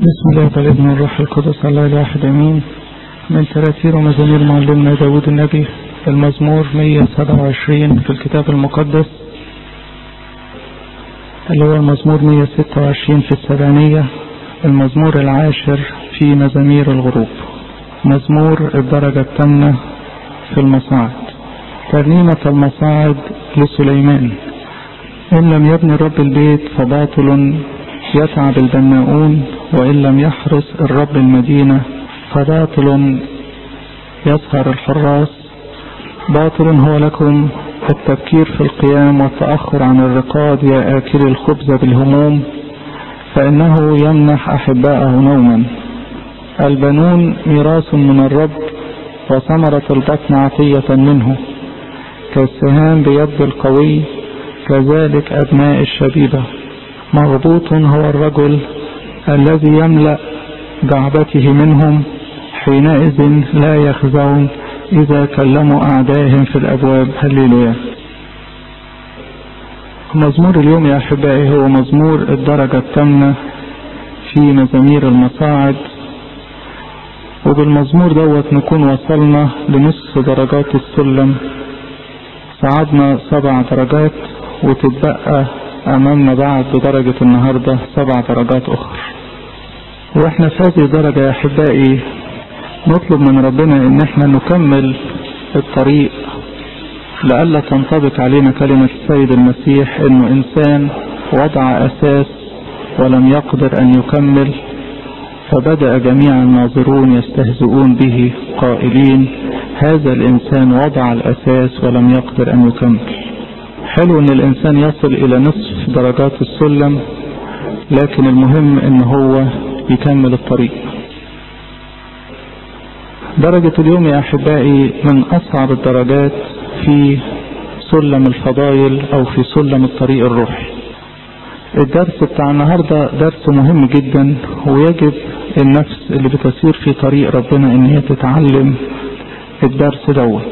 بسم الله والابن والروح القدس الله الواحد امين. من تراتير ومزامير معلمنا داود النبي، المزمور 127 في الكتاب المقدس، اللي هو المزمور 126 في السبعينية، المزمور العاشر في مزامير الغروب، مزمور الدرجة الثامنة في المصاعد. ترنيمة المصاعد لسليمان. إن لم يبني الرب البيت فباطل يتعب البناؤون، وإن لم يحرس الرب المدينة فباطل يسهر الحراس. باطل هو لكم التبكير في القيام والتأخر عن الرقاد يا آكل الخبز بالهموم، فإنه يمنح أحباءه نوما. البنون ميراث من الرب، وثمرة البطن عطية منه. كالسهام بيد القوي كذلك أبناء الشبيبة. مغبوط هو الرجل الذي يملأ جعبته منهم، حينئذ لا يخزون إذا كلموا أعدائهم في الأبواب. هللويا. مزمور اليوم يا أحبائي هو مزمور الدرجة الثامنة في مزامير المصاعد، وبالمزمور دوت نكون وصلنا لنصف درجات السلم. صعدنا 7 درجات، وتتبقى أمامنا بعد درجة النهاردة 7 درجات أخرى. وإحنا في هذه الدرجة يا أحبائي نطلب من ربنا إن إحنا نكمل الطريق، لألا تنطبق علينا كلمة السيد المسيح إنه إنسان وضع أساس ولم يقدر أن يكمل، فبدأ جميع الناظرون يستهزئون به قائلين هذا الإنسان وضع الأساس ولم يقدر أن يكمل. حلو ان الانسان يصل الى نصف درجات السلم، لكن المهم ان هو يكمل الطريق. درجة اليوم يا احبائي من اصعب الدرجات في سلم الفضائل او في سلم الطريق الروحي. الدرس بتاع النهاردة درس مهم جدا، ويجب النفس اللي بتسير في طريق ربنا ان هي تتعلم الدرس دوت.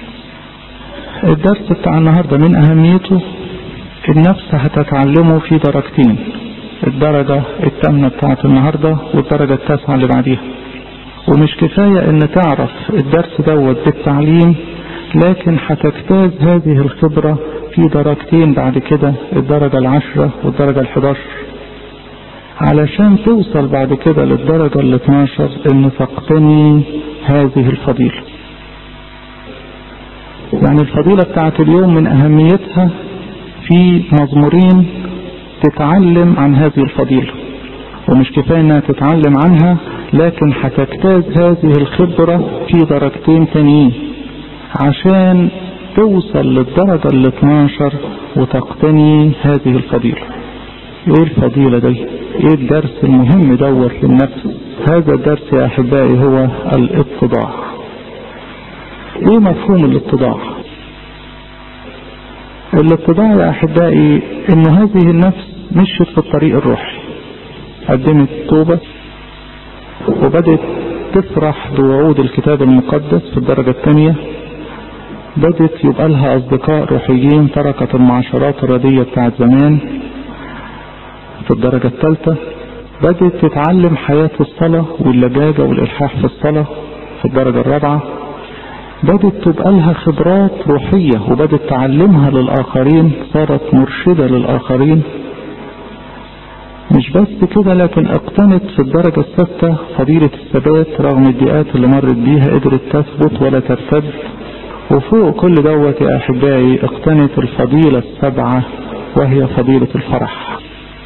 الدرس بتاع النهاردة من أهميته النفس هتتعلمه في درجتين، الدرجة الثامنة بتاعت النهاردة والدرجة التاسعة اللي بعديها. ومش كفاية ان تعرف الدرس دوت بالتعليم، لكن هتجتاز هذه الخبرة في درجتين بعد كده، الدرجة 10 والدرجة 11، علشان توصل بعد كده للدرجة 12 ان تقتني هذه الفضيلة. يعني الفضيلة بتاعت اليوم من أهميتها في مزمورين تتعلم عن هذه الفضيلة، ومش كفاية انها تتعلم عنها، لكن هتجتاز هذه الخبرة في درجتين تانيين عشان توصل للدرجة 12 وتقتني هذه الفضيلة. ايه الفضيلة دي؟ ايه الدرس المهم دوت للنفس؟ هذا الدرس يا احبائي هو الاتضاع. ايه مفهوم الاتضاع؟ الاتضاع يا احبائي ان هذه النفس مشيت في الطريق الروحي، قدمت توبة وبدت تفرح بوعود الكتاب المقدس في الدرجة الثانية، بدت يبقى لها اصدقاء روحيين، تركت المعاشرات الردية بتاعت زمان في الدرجة الثالثة، بدت تتعلم حياة الصلاة واللجاجة والإلحاح في الصلاة في الدرجة الرابعة، بدت تبقى لها خبرات روحية وبدت تعلمها للآخرين، صارت مرشدة للآخرين. مش بس كده، لكن اقتنت في الدرجة السادسة فضيلة الثبات رغم الضيقات اللي مرت بيها، قدرت تثبت ولا ترتد. وفوق كل دوت يا أحبائي اقتنت الفضيلة 7 وهي فضيلة الفرح.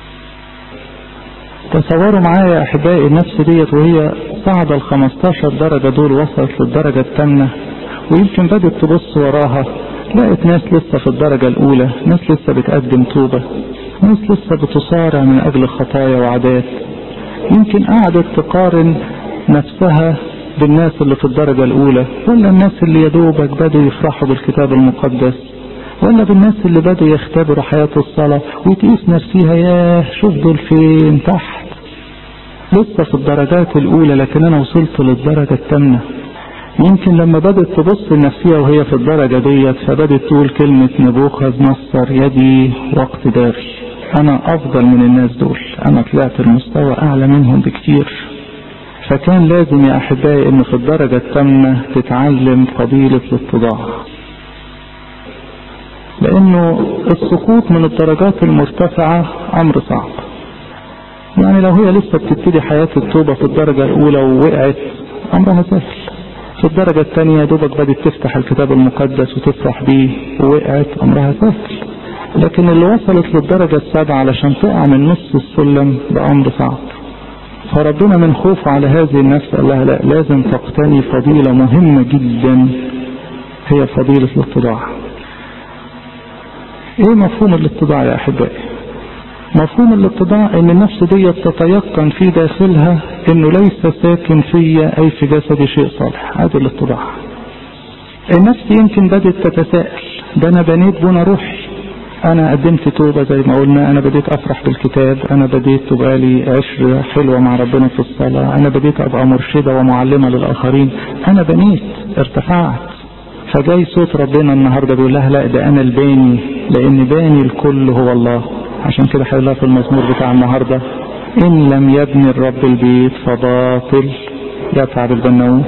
تصوروا معايا يا أحبائي النفس ديت وهي صعدة 15 درجة دول، وصلت للدرجة الثامنة، ويمكن بدت تبص وراها لقيت ناس لسه في الدرجة الأولى، ناس لسه بتقدم توبة، ناس لسه بتصارع من أجل خطايا وعادات. يمكن قعدت تقارن نفسها بالناس اللي في الدرجة الأولى، ولا الناس اللي يدوبك بدوا يفرحوا بالكتاب المقدس، ولا بالناس اللي بدوا يختبروا حياة الصلاة، وتقيس نفسها ياه شوف دول فين تحت، لسه في الدرجات الأولى لكن أنا وصلت للدرجة الثامنة. يمكن لما بدت تبص لنفسها وهي في الدرجة ديت فبدت تقول كلمة نبوخذ نصر يدي وقت داري. انا افضل من الناس دول، انا طلعت المستوى اعلى منهم بكتير. فكان لازم يا احبائي ان في الدرجة الثامنة تتعلم فضيلة الاتضاع، لانه السقوط من الدرجات المرتفعة امر صعب. يعني لو هي لسه بتبتدي حياة التوبة في الدرجة الاولى ووقعت امرها سهل، في الدرجة الثانية دوبك بدأت تفتح الكتاب المقدس وتفرح بيه ووقعت امرها سهل. لكن اللي وصلت للدرجة السابعة علشان تقع من نص السلم ده امر صعب. فربنا من خوفه على هذه النفس قال لها لا، لازم تقتني فضيلة مهمة جدا، هي فضيلة الاتضاع. ايه مفهوم الاتضاع يا احبائي؟ مفهوم الاتضاع ان النفس دي تتيقن في داخلها انه ليس ساكن فيا اي في جسدي شيء صالح. هذا الاتضاع. النفس يمكن بدأت تتساءل، ده انا بنيت بنا روحي، انا قدمت توبة زي ما قلنا، انا بديت افرح بالكتاب، انا بديت تبقى لي عشرة حلوة مع ربنا في الصلاة، انا بديت ابقى مرشدة ومعلمة للاخرين، انا بنيت ارتفعت. فجاي صوت ربنا النهاردة بيقول لها لا، ده انا الباني، لان باني الكل هو الله. عشان كده هيقول لها في المزمور بتاع النهاردة ان لم يبني الرب البيت فباطل يتعب البناؤون.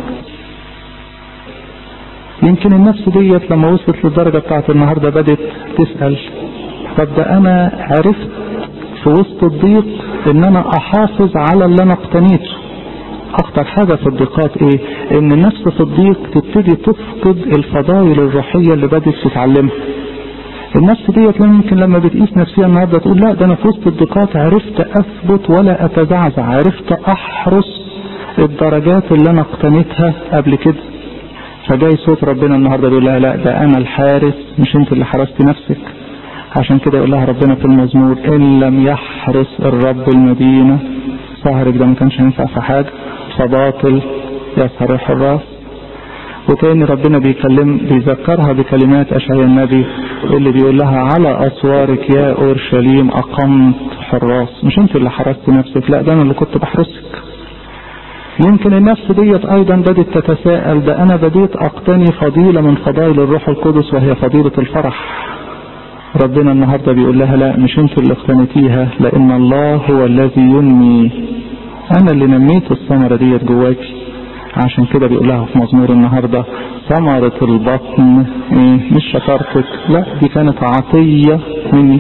يمكن النفس ديت لما وصلت للدرجة بتاعت النهاردة بدت تسأل، طب ده انا عرفت في وسط الضيق ان انا احافظ على اللي انا اقتنيته. اخطر حاجة في الضيقات ايه؟ ان النفس في الضيق تبتدي تفقد الفضائل الروحية اللي بدت تتعلمها. النفس ديت يمكن لما بتقيس نفسها النهاردة تقول لا، ده انا في وسط الضيقات عرفت اثبت ولا اتزعزع، عرفت احرس الدرجات اللي انا اقتنيتها قبل كده. فجاي صوت ربنا النهاردة بيقول لها لا، ده انا الحارس، مش انت اللي حرستي نفسك. عشان كده يقول لها ربنا في المزمور ان لم يحرس الرب المدينة، سهرك ده ما كانش هينفع في حاجة، فباطل يسهر الحراس. وتاني ربنا بيذكرها بكلمات اشعياء النبي اللي بيقول لها على اسوارك يا اورشليم اقمت حراس، مش انت اللي حرست نفسك، لا ده انا اللي كنت بحرسك. يمكن النفس ديت ايضا بدت تتساءل، ده انا بديت اقتني فضيلة من فضائل الروح القدس وهي فضيلة الفرح. ربنا النهاردة بيقول لها لا، مش انت اللي اقتنيتيها، لان الله هو الذي ينمي، انا اللي نميت الثمرة ديت جواكي. عشان كده بيقول لها في مزمور النهاردة ثمرة البطن مش شطارتك، لا دي كانت عطية مني.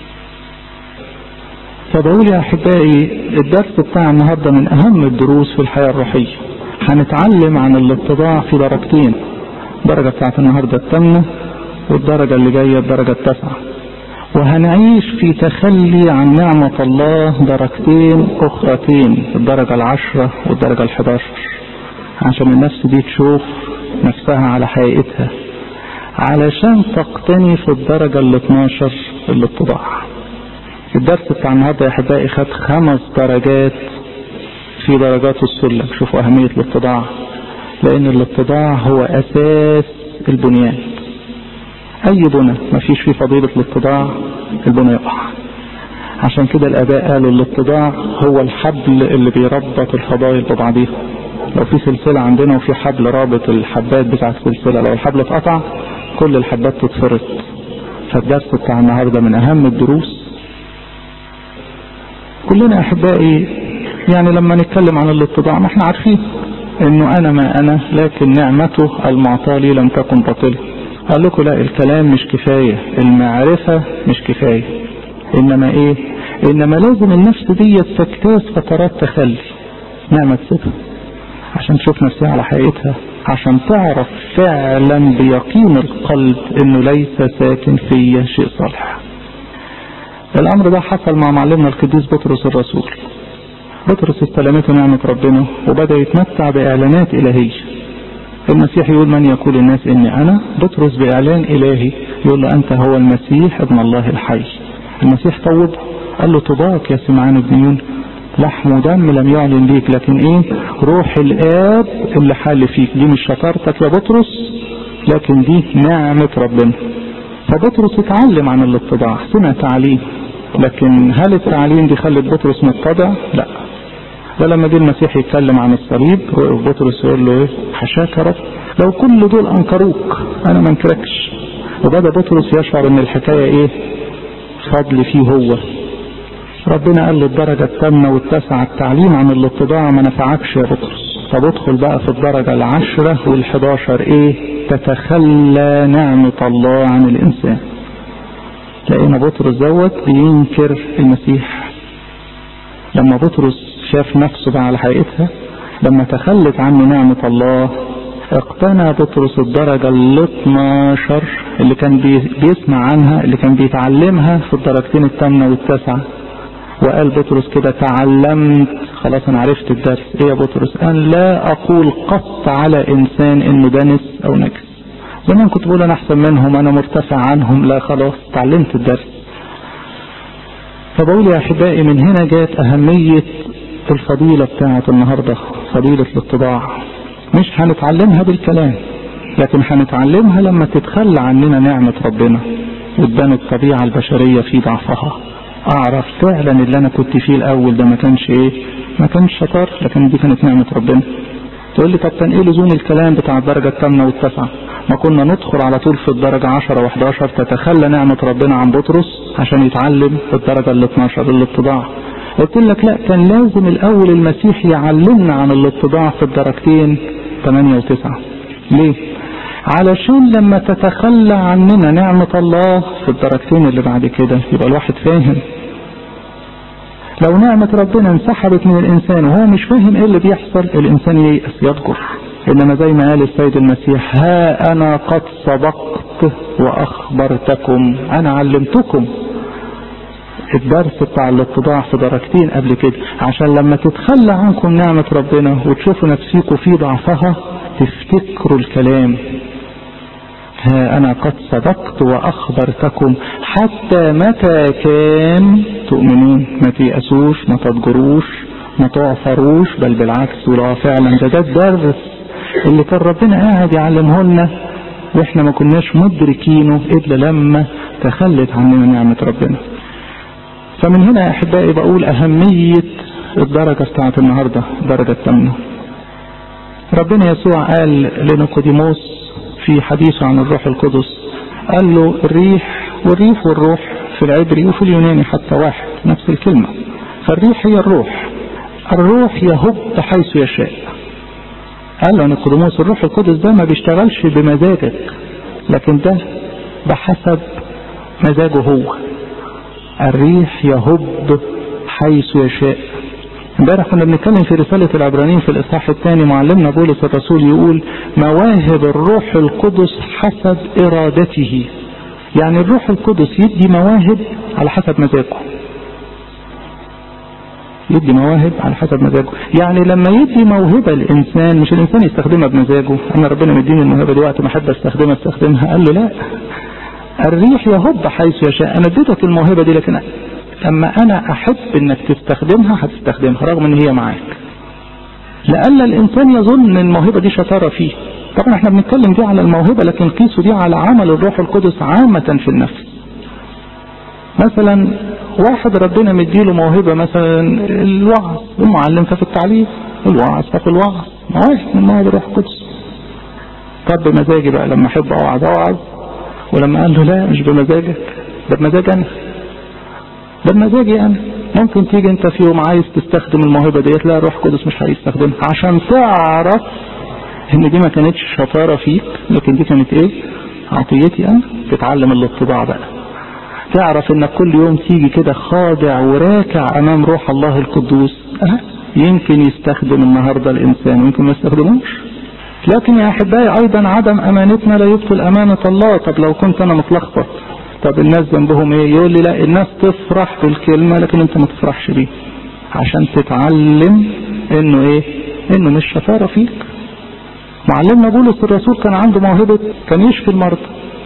فبقول يا احبائي الدرس بتاع النهاردة من اهم الدروس في الحياة الروحية. هنتعلم عن الاتضاع في درجتين، درجة بتاعت النهاردة الثامنة والدرجة اللي جاية الدرجة التاسعة. وهنعيش في تخلي عن نعمة الله درجتين اخرتين، الدرجة 10 والدرجة 11، عشان النفس دي تشوف نفسها على حقيقتها، علشان تقتني في الدرجة 12 الاتضاع. الدرس بتاع النهارده يا احبائي خد 5 درجات في درجات السلم. شوفوا اهمية الاتضاع، لان الاتضاع هو اساس البنيان. اي بنى ما فيش فيه فضيلة الاتضاع البنى يقع. عشان كده الاباء قالوا الاتضاع هو الحبل اللي بيربط الفضائل ببعضيها. لو في سلسلة عندنا وفي حبل رابط الحبات بتاع السلسلة، لو الحبل اتقطع كل الحبات تتفرط. فالدرس بتاع النهاردة من اهم الدروس. كلنا احبائي يعني لما نتكلم عن الاتضاع ما احنا عارفين انه انا ما انا، لكن نعمته المعطالي لم تكن باطلة. قال لكم لا، الكلام مش كفاية، المعرفة مش كفاية، انما ايه؟ انما لازم النفس دي تجتاز فترات تخلي نعمة صفة عشان تشوف نفسها على حقيقتها، عشان تعرف فعلا بيقين القلب انه ليس ساكن فيا شيء صالح. الامر ده حصل مع معلمنا القديس بطرس الرسول. بطرس استلمته نعمة ربنا وبدأ يتمتع باعلانات الهية. المسيح يقول من يقول الناس اني انا؟ بطرس باعلان الهي يقول له انت هو المسيح ابن الله الحي. المسيح طوب قال له طباك يا سمعان ابن يونس، لحم ودم لم يعلن ليك، لكن ايه؟ روح الاب اللي حال فيك. دي مش شطارتك يا بطرس، لكن دي نعمة ربنا. فبطرس اتعلم عن الاتضاع، سمع تعليم، لكن هل التعليم دي خلت بطرس متضع؟ لا. ولما جه المسيح يتكلم عن الصليب بطرس يقول له ايه؟ حشاك يا رب، لو كل دول انكروك انا ما انكركش. وبدا بطرس يشعر ان الحكايه ايه؟ فضل فيه هو، ربنا قال له الدرجة الثامنة والتاسعة التعليم عن الاتضاع ما نفعكش يا بطرس. طب ادخل بقى في الدرجة العشرة وال11 ايه؟ تتخلى نعمة الله عن الانسان. لقينا بطرس دوت بينكر المسيح. لما بطرس شاف نفسه بقى على حقيقتها، لما تخلت عنه نعمة الله، اقتنى بطرس الدرجة ال12 اللي كان بيسمع عنها، اللي كان بيتعلمها في الدرجتين الثامنة والتاسعة. وقال بطرس كده تعلمت، خلاص انا عرفت الدرس. ايه يا بطرس؟ قال لا اقول قط على انسان انه دنس او نجس. زمان كنت بقول انا احسن منهم، انا مرتفع عنهم. لا خلاص تعلمت الدرس. فبقول يا احبائي من هنا جات اهمية الفضيلة بتاعة النهاردة، فضيلة الاتضاع. مش هنتعلمها بالكلام، لكن هنتعلمها لما تتخلى عننا نعمة ربنا وتبان الطبيعة البشرية في ضعفها. اعرف فعلا اللي انا كنت فيه الاول ده ما كانش ايه، ما كانش شطار، لكن دي كانت نعمة ربنا. تقول لي طب كان ايه لزوم الكلام بتاع الدرجة الثامنة والتاسعة؟ ما كنا ندخل على طول في الدرجة 10 و11 تتخلى نعمة ربنا عن بطرس عشان يتعلم في الدرجة ال12 الاتضاع. قلت لك لا، كان لازم الاول المسيح يعلمنا عن الاتضاع في الدرجتين 8 و9. ليه؟ علشان لما تتخلى عننا نعمة الله في الدرجتين اللي بعد كده يبقى الواحد فاهم. لو نعمة ربنا انسحبت من الانسان وهو مش فاهم ايه اللي بيحصل، الانسان ييأس يضجر. انما زي ما قال السيد المسيح ها انا قد سبقت واخبرتكم، انا علمتكم الدرس بتاع الاتضاع في درجتين قبل كده، عشان لما تتخلى عنكم نعمة ربنا وتشوفوا نفسيكم في ضعفها تفتكروا الكلام. ها أنا قد صدقت وأخبرتكم حتى متى كان تؤمنون. ما تيأسوش، ما تضجروش، ما تعفروش، بل بالعكس. ولا فعلا ده الدرس اللي كان ربنا قاعد يعلمه لنا واحنا ما كناش مدركينه إلا لما تخلت عننا نعمة ربنا. فمن هنا يا أحبائي بقول أهمية الدرجة بتاعت النهاردة، الدرجة الثامنة. ربنا يسوع قال لنيقوديموس في حديثه عن الروح القدس، قال له الريح والروح في العبري وفي اليوناني حتى واحد، نفس الكلمة. فالريح هي الروح يهب حيث يشاء. قال له نيقوديموس الروح القدس ده ما بيشتغلش بمزاجك، لكن ده بحسب مزاجه هو. الريح يهب حيث يشاء. امبارح كنا بنتكلم في رسالة العبرانيين في الإصحاح الثاني، معلمنا بولس الرسول يقول مواهب الروح القدس حسب إرادته. يعني الروح القدس يدي مواهب على حسب مزاجه، يدي مواهب على حسب مزاجه. يعني لما يدي موهبة الإنسان مش الإنسان يستخدمها بمزاجه، أنا ربنا مديني الموهبة دي وقت ما أحب استخدمها. قال له لا، الريح يهب حيث يشاء. أنا اديتك الموهبة دي، لكن لما انا احب انك تستخدمها هتستخدمها رغم ان هي معاك، لألا الانسان يظن ان الموهبة دي شطارة فيه. طبعا احنا بنتكلم دي على الموهبة، لكن قيسوا دي على عمل الروح القدس عامة في النفس. مثلا واحد ربنا مديله موهبة مثلا الوعظ، المعلم ففي التعليم، الوعظ ففي الوعظ، مواهب من مواهب الروح القدس. طب بمزاجي بقى لما احب اوعظ، ولما قال له لا مش بمزاجك، ده بمزاج انا، ده بمزاجي انا. ممكن تيجي انت في يوم عايز تستخدم الموهبة ديت، لا الروح القدس مش هيستخدمها، عشان تعرف ان دي ما كانتش شطارة فيك، لكن دي كانت ايه؟ عطيتي انا. تتعلم الاتضاع بقى، تعرف انك كل يوم تيجي كده خاضع وراكع امام روح الله القدوس. يمكن يستخدم النهاردة الانسان، يمكن ما يستخدموش. لكن يا احبائي ايضا عدم امانتنا لا يبطل امانة الله. طب لو كنت انا متلخبط، طب الناس ذنبهم ايه؟ يقول لي لا، الناس تفرح بالكلمة لكن انت ما تفرحش بيه، عشان تتعلم انه ايه؟ انه مش شطارة فيك. معلمنا بولس الرسول كان عنده موهبة، كان يشفي المرضى.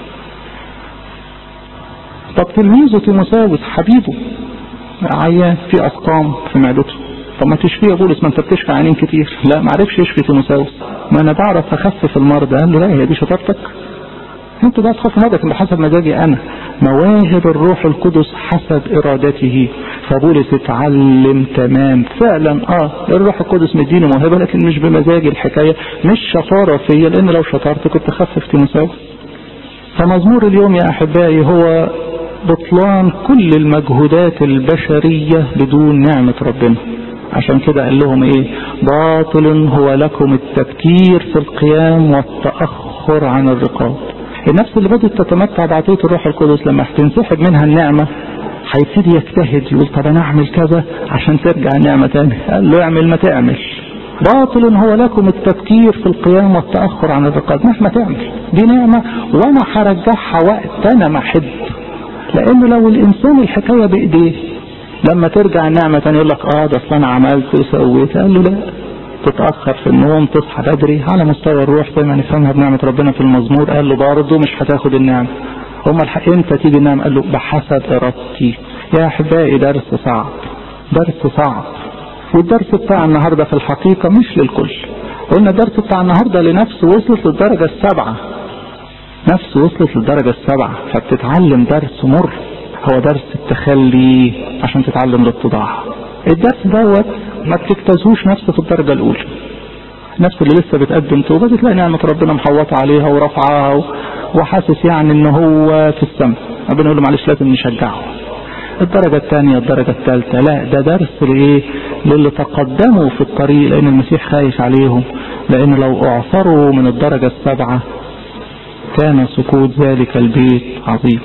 طب تلميذه تيموثاوس حبيبه عيان في اسقام في معدته، طب ما تشفي يا بولس، ما انت بتشفي عيانين كتير. لا ما عرفش يشفي تيموثاوس، ما انا بعرف اخفف المرضى. قال له لا، هي دي شطارتك؟ انت بقى تخف مرضك بحسب مزاجي انا. مواهب الروح القدس حسب ارادته. فبولس اتعلم تمام فعلا الروح القدس مديني موهبة، لكن مش بمزاجي الحكاية، مش شطارة فيا، لان لو شطرت كنت خفف تيموثاوس. فمزمور اليوم يا احبائي هو بطلان كل المجهودات البشرية بدون نعمة ربنا. عشان كده قال لهم ايه؟ باطل هو لكم التفكير في القيام والتأخر عن الرقاب. النفس اللي بدأت تتمتع بعطية الروح القدس لما هتنسحب منها النعمة هيبتدي يجتهد، يقول طب انا اعمل كذا عشان ترجع النعمة تاني. قال له اعمل ما تعمل. باطل هو لكم التفكير في القيام والتأخر عن الرقاب. مهما تعمل دي نعمة وانا هرجعها وقت انا ما احب. لانه لو الانسان الحكاية بايديه لما ترجع النعمة تاني يقول لك ده اصل انا عملت وسويت. قال له لا، تتأخر في النوم تصحى بدري على مستوى الروح زي ما نفهمها بنعمة ربنا في المزمور. قال له برضه مش هتاخد النعمة. امتى تيجي النعمة؟ قال له بحسب ارادتي. يا احبائي درس صعب، درس صعب. والدرس بتاع النهاردة في الحقيقة مش للكل. قلنا الدرس بتاع النهاردة لنفس وصلت للدرجة 7، نفس وصلت للدرجة 7 فبتتعلم درس مر، هو درس التخلي عشان تتعلم الاتضاع. الدرس دوت ما بتجتازهوش نفس في الدرجة الأولى. نفس اللي لسه بتقدم توبة بتلاقي نعمة ربنا محوطة عليها ورفعها وحاسس يعني ان هو في السماء. ربنا يقول له معلش لازم نشجعه. الدرجة الثانية الدرجة الثالثة لا، ده درس لإيه؟ للي تقدموا في الطريق، لأن المسيح خايف عليهم. لأن لو أعثروا من الدرجة 7 كان سقوط ذلك البيت عظيم.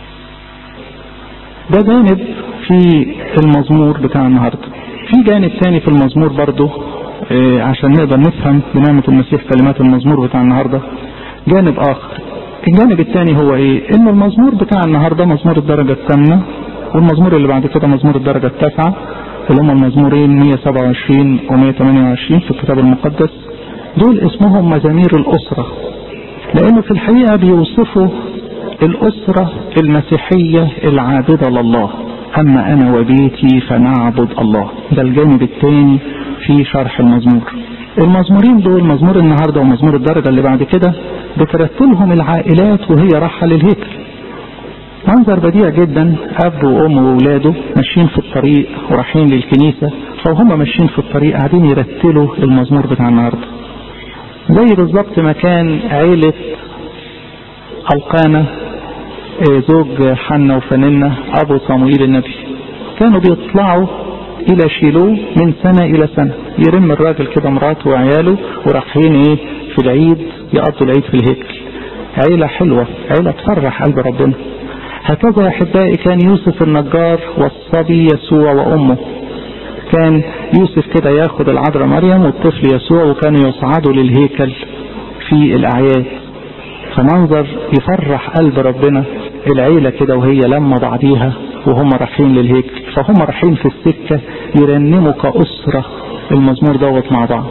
ده جانب في المزمور بتاع النهاردة. في جانب ثاني في المزمور برضو عشان نقدر نفهم بنعمة المسيح كلمات المزمور بتاع النهاردة. جانب آخر، الجانب الثاني هو ايه؟ ان المزمور بتاع النهاردة مزمور الدرجة 8 والمزمور اللي بعد كده مزمور الدرجة 9 اللي هم المزمورين 127 و128 في الكتاب المقدس. دول اسمهم مزامير الأسرة، لأنه في الحقيقة بيوصفوا الأسرة المسيحية العابدة لله. أما أنا وبيتي فنعبد الله. ده الجانب الثاني في شرح المزمور. المزمورين دول مزمور النهاردة ومزمور الدرجة اللي بعد كده بترتلهم العائلات وهي رايحة للهيكل. منظر بديع جدا، أب وأم وأولاده ماشيين في الطريق ورايحين للكنيسة، فهم ماشيين في الطريق قاعدين يرتلوا المزمور بتاع النهاردة. زي بالظبط ما كان عيلة القانا زوج حنة وفننة أبو صموئيل النبي كانوا بيطلعوا إلى شيلو من سنة إلى سنة، يرم الراجل كده مراته وعياله ورايحين في العيد يقضوا العيد في الهيكل. عيلة حلوة، عيلة تفرح قلب ربنا. هكذا يا أحبائي كان يوسف النجار والصبي يسوع وأمه. كان يوسف كده ياخد العذراء مريم والطفل يسوع وكانوا يصعدوا للهيكل في الأعياد. فمنظر يفرح قلب ربنا، العيلة كده وهي لما بعضيها وهم رايحين للهيكل، فهم رايحين في السكة يرنموا كأسرة المزمور دوت مع بعض.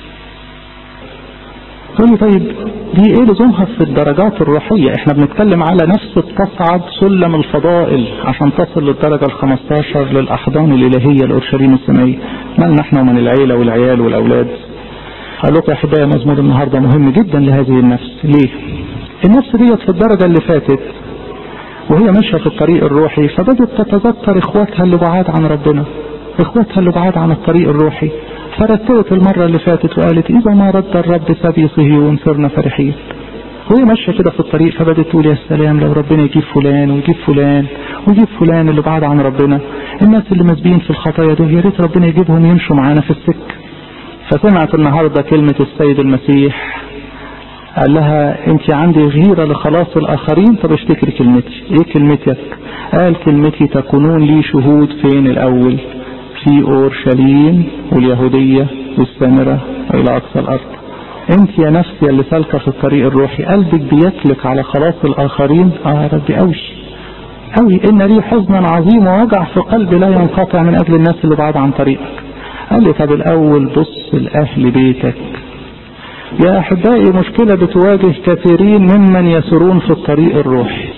طيب دي ايه لزومها في الدرجات الروحية؟ احنا بنتكلم على نفس تصعد سلم الفضائل عشان تصل للدرجة 15 للأحضان الإلهية الأورشليم السمائية. مالنا احنا ومن العيلة والعيال والأولاد؟ قال لكم يا أحبائي مزمور النهاردة مهم جدا لهذه النفس. ليه؟ النفس ديت في الدرجة اللي فاتت وهي ماشية في الطريق الروحي فبدت تتذكر اخواتها اللي بعاد عن ربنا، اخواتها اللي بعاد عن الطريق الروحي، فرتبت المرة اللي فاتت وقالت إذا ما رد الرب سبي صهيون صرنا فرحين. وهي ماشية كده في الطريق فبدت تقول يا سلام لو ربنا يجيب فلان ويجيب فلان ويجيب فلان اللي بعاد عن ربنا، الناس اللي مسبيين في الخطايا دول يا ريت ربنا يجيبهم يمشوا معانا في السكة. فسمعت النهاردة كلمة السيد المسيح قال لها انت عندي غيرة لخلاص الآخرين، طب اشتكري كلمتي. ايه كلمتك؟ قال كلمتي تكونون لي شهود فين الأول؟ في أورشليم واليهودية والسامرة وإلى أقصى الأرض. انت يا نفسي اللي سالكة في الطريق الروحي قلبك بيسلك على خلاص الآخرين. يا ربي قوي إن لي حزنا عظيم ووجع في قلبي لا ينقطع من أجل الناس اللي بعد عن طريقك. قال لي طب الأول بص لأهل بيتك. يا أحبائي مشكلة بتواجه كثيرين ممن يسرون في الطريق الروحي،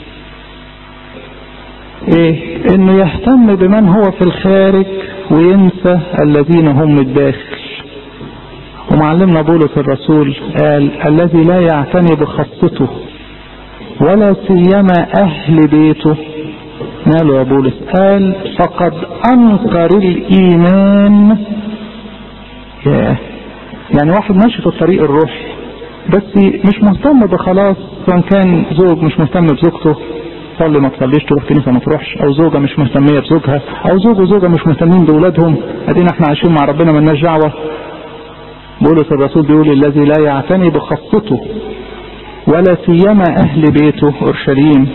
ايه؟ انه يهتم بمن هو في الخارج وينسى الذين هم الداخل. ومعلمنا بولس الرسول قال الذي لا يعتني بخاصته ولا سيما اهل بيته ماله يا بولس؟ قال فقد انكر الايمان. يعني واحد ماشي في الطريق الروحي بس مش مهتم بخلاص، سواء كان زوج مش مهتم بزوجته، تصلي ما تصليش، تروح كنيسة ما تروحش، او زوجة مش مهتمية بزوجها، او زوج وزوجة مش مهتمين بأولادهم، ادينا احنا عايشين مع ربنا مالناش دعوة. بولس الرسول بيقول الذي لا يعتني بخاصته ولا سيما اهل بيته اورشليم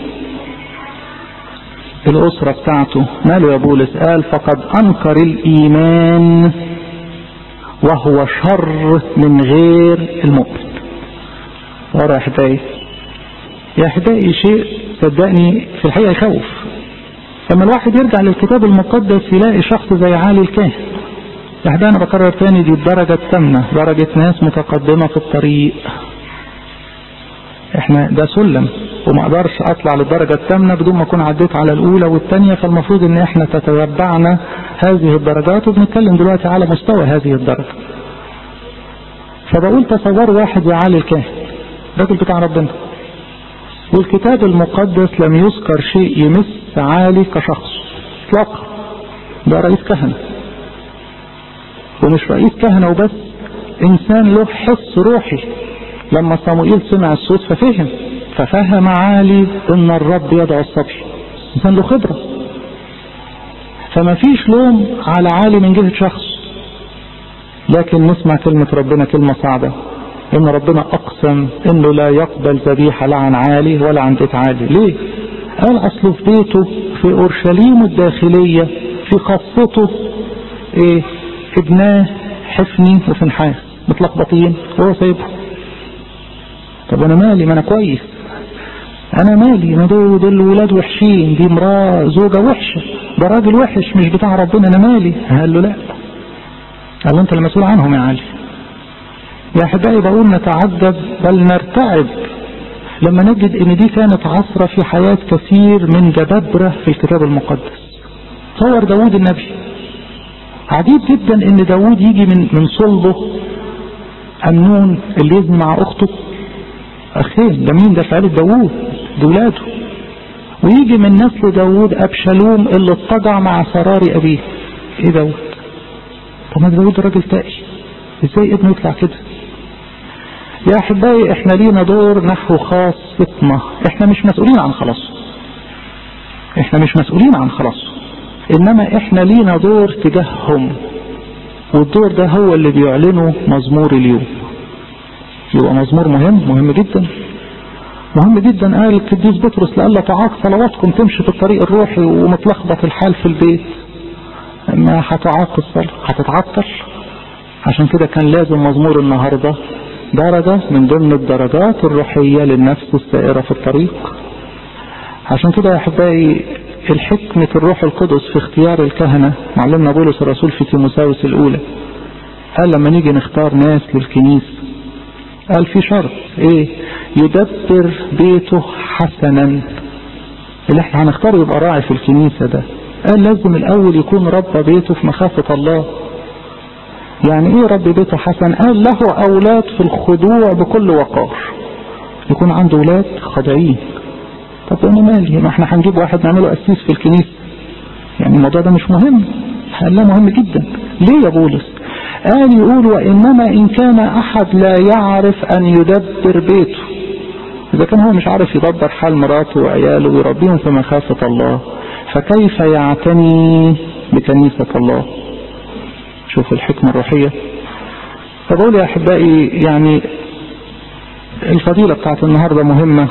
الاسرة بتاعته، ماله يا بولس؟ قال فقد انكر الايمان وهو شر من غير المؤمن. ورا يا احبائي، يا احبائي شيء صدقني في الحقيقة يخوف لما الواحد يرجع للكتاب المقدس يلاقي شخص زي عالي الكاهن. يا احبائي انا بكرر تاني، دي الدرجة الثامنة، درجة ناس متقدمة في الطريق. احنا ده سلم وما اقدرش اطلع للدرجة الثامنة بدون ما اكون عديت على الاولى والثانية، فالمفروض ان احنا تتبعنا هذه الدرجات، وبنتكلم دلوقتي على مستوى هذه الدرجة. فبقول تصور واحد زي عالي الكاهن، راجل بتاع ربنا، والكتاب المقدس لم يذكر شيء يمس عالي كشخص اطلاقا. ده رئيس كهنة، ومش رئيس كهنة وبس، انسان له حس روحي. لما صموئيل سمع الصوت ففهم عالي ان الرب يدعو الصبي، انسان له خبرة. فما فيش لوم على عالي من جهة شخص، لكن نسمع كلمة ربنا كلمة صعبة، ان ربنا اقسم انه لا يقبل ذبيحة لا عن عالي ولا عن بيت عالي. ليه؟ قال اصله في بيته في اورشليم الداخلية في خاصته ايه؟ ابناه حفني وفنحاس متلخبطين وهو سايبه. طب انا مالي؟ ما انا كويس، انا مالي؟ ما دول الولاد وحشين، دي امرأة زوجة وحشة، ده راجل وحش مش بتاع ربنا، انا مالي؟ قال له لا، قال له انت المسؤول عنهم يا علي. يا احبائي بقول نتعجب بل نرتعب لما نجد ان دي كانت عصرة في حياة كثير من جبابرة في الكتاب المقدس. تصور داود النبي، عجيب جدا ان داود يجي من صلبه أمنون اللي يزني مع اخته، اخين ده مين؟ ده فعل داود، ده ولاده. ويجي من نسل داود ابشالوم اللي اتجع مع سراري ابيه. ايه داود؟ طب ما داود راجل تقي، ازاي ابنه يطلع كده؟ يا احبائي احنا لينا دور نحو خاصتنا، احنا مش مسؤولين عن خلاصه، احنا مش مسؤولين عن خلاصه، انما احنا لينا دور تجاههم، والدور ده هو اللي بيعلنه مزمور اليوم. يبقى مزمور مهم جدا، مهم جدا. قال القديس بطرس لألا تعاق صلواتكم تمشي في الطريق الروحي ومتلخبط الحال في البيت، ما هتعاق الصلاة، هتتعطل. عشان كده كان لازم مزمور النهاردة درجة من ضمن الدرجات الروحية للنفس السائرة في الطريق. عشان كده يا احبائي الحكمة الروح القدس في اختيار الكهنة، معلمنا بولس الرسول في تيموثاوس الأولى قال لما نيجي نختار ناس للكنيسة، قال في شرط ايه؟ يدبر بيته حسنا. اللي احنا هنختاره يبقى راعي في الكنيسة ده، قال لازم الاول يكون رب بيته في مخافة الله. يعني ايه رب بيته حسن؟ قال له اولاد في الخضوع بكل وقار، يكون عنده اولاد خاضعين. طب انا مالي؟ ما احنا هنجيب واحد نعمله قسيس في الكنيسة، يعني الموضوع ده مش مهم؟ قال لا مهم جدا. ليه يا بولس؟ قال يقول وإنما إن كان أحد لا يعرف أن يدبر بيته، إذا كان هو مش عارف يدبر حال مراته وعياله ويربيهم في مخافة الله، فكيف يعتني بكنيسة الله؟ شوف الحكمة الروحية. فبقول يا أحبائي يعني الفضيلة بتاعت النهاردة مهمة،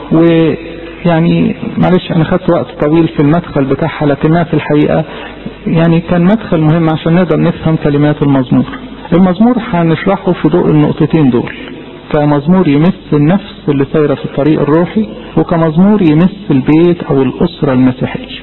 ويعني معلش أنا خدت وقت طويل في المدخل بتاعها، لكنها في الحقيقة يعني كان مدخل مهم عشان نقدر نفهم كلمات المزمور. المزمور هنشرحه في ضوء النقطتين دول، كمزمور يمس النفس اللي سايرة في الطريق الروحي، وكمزمور يمس البيت أو الأسرة المسيحية.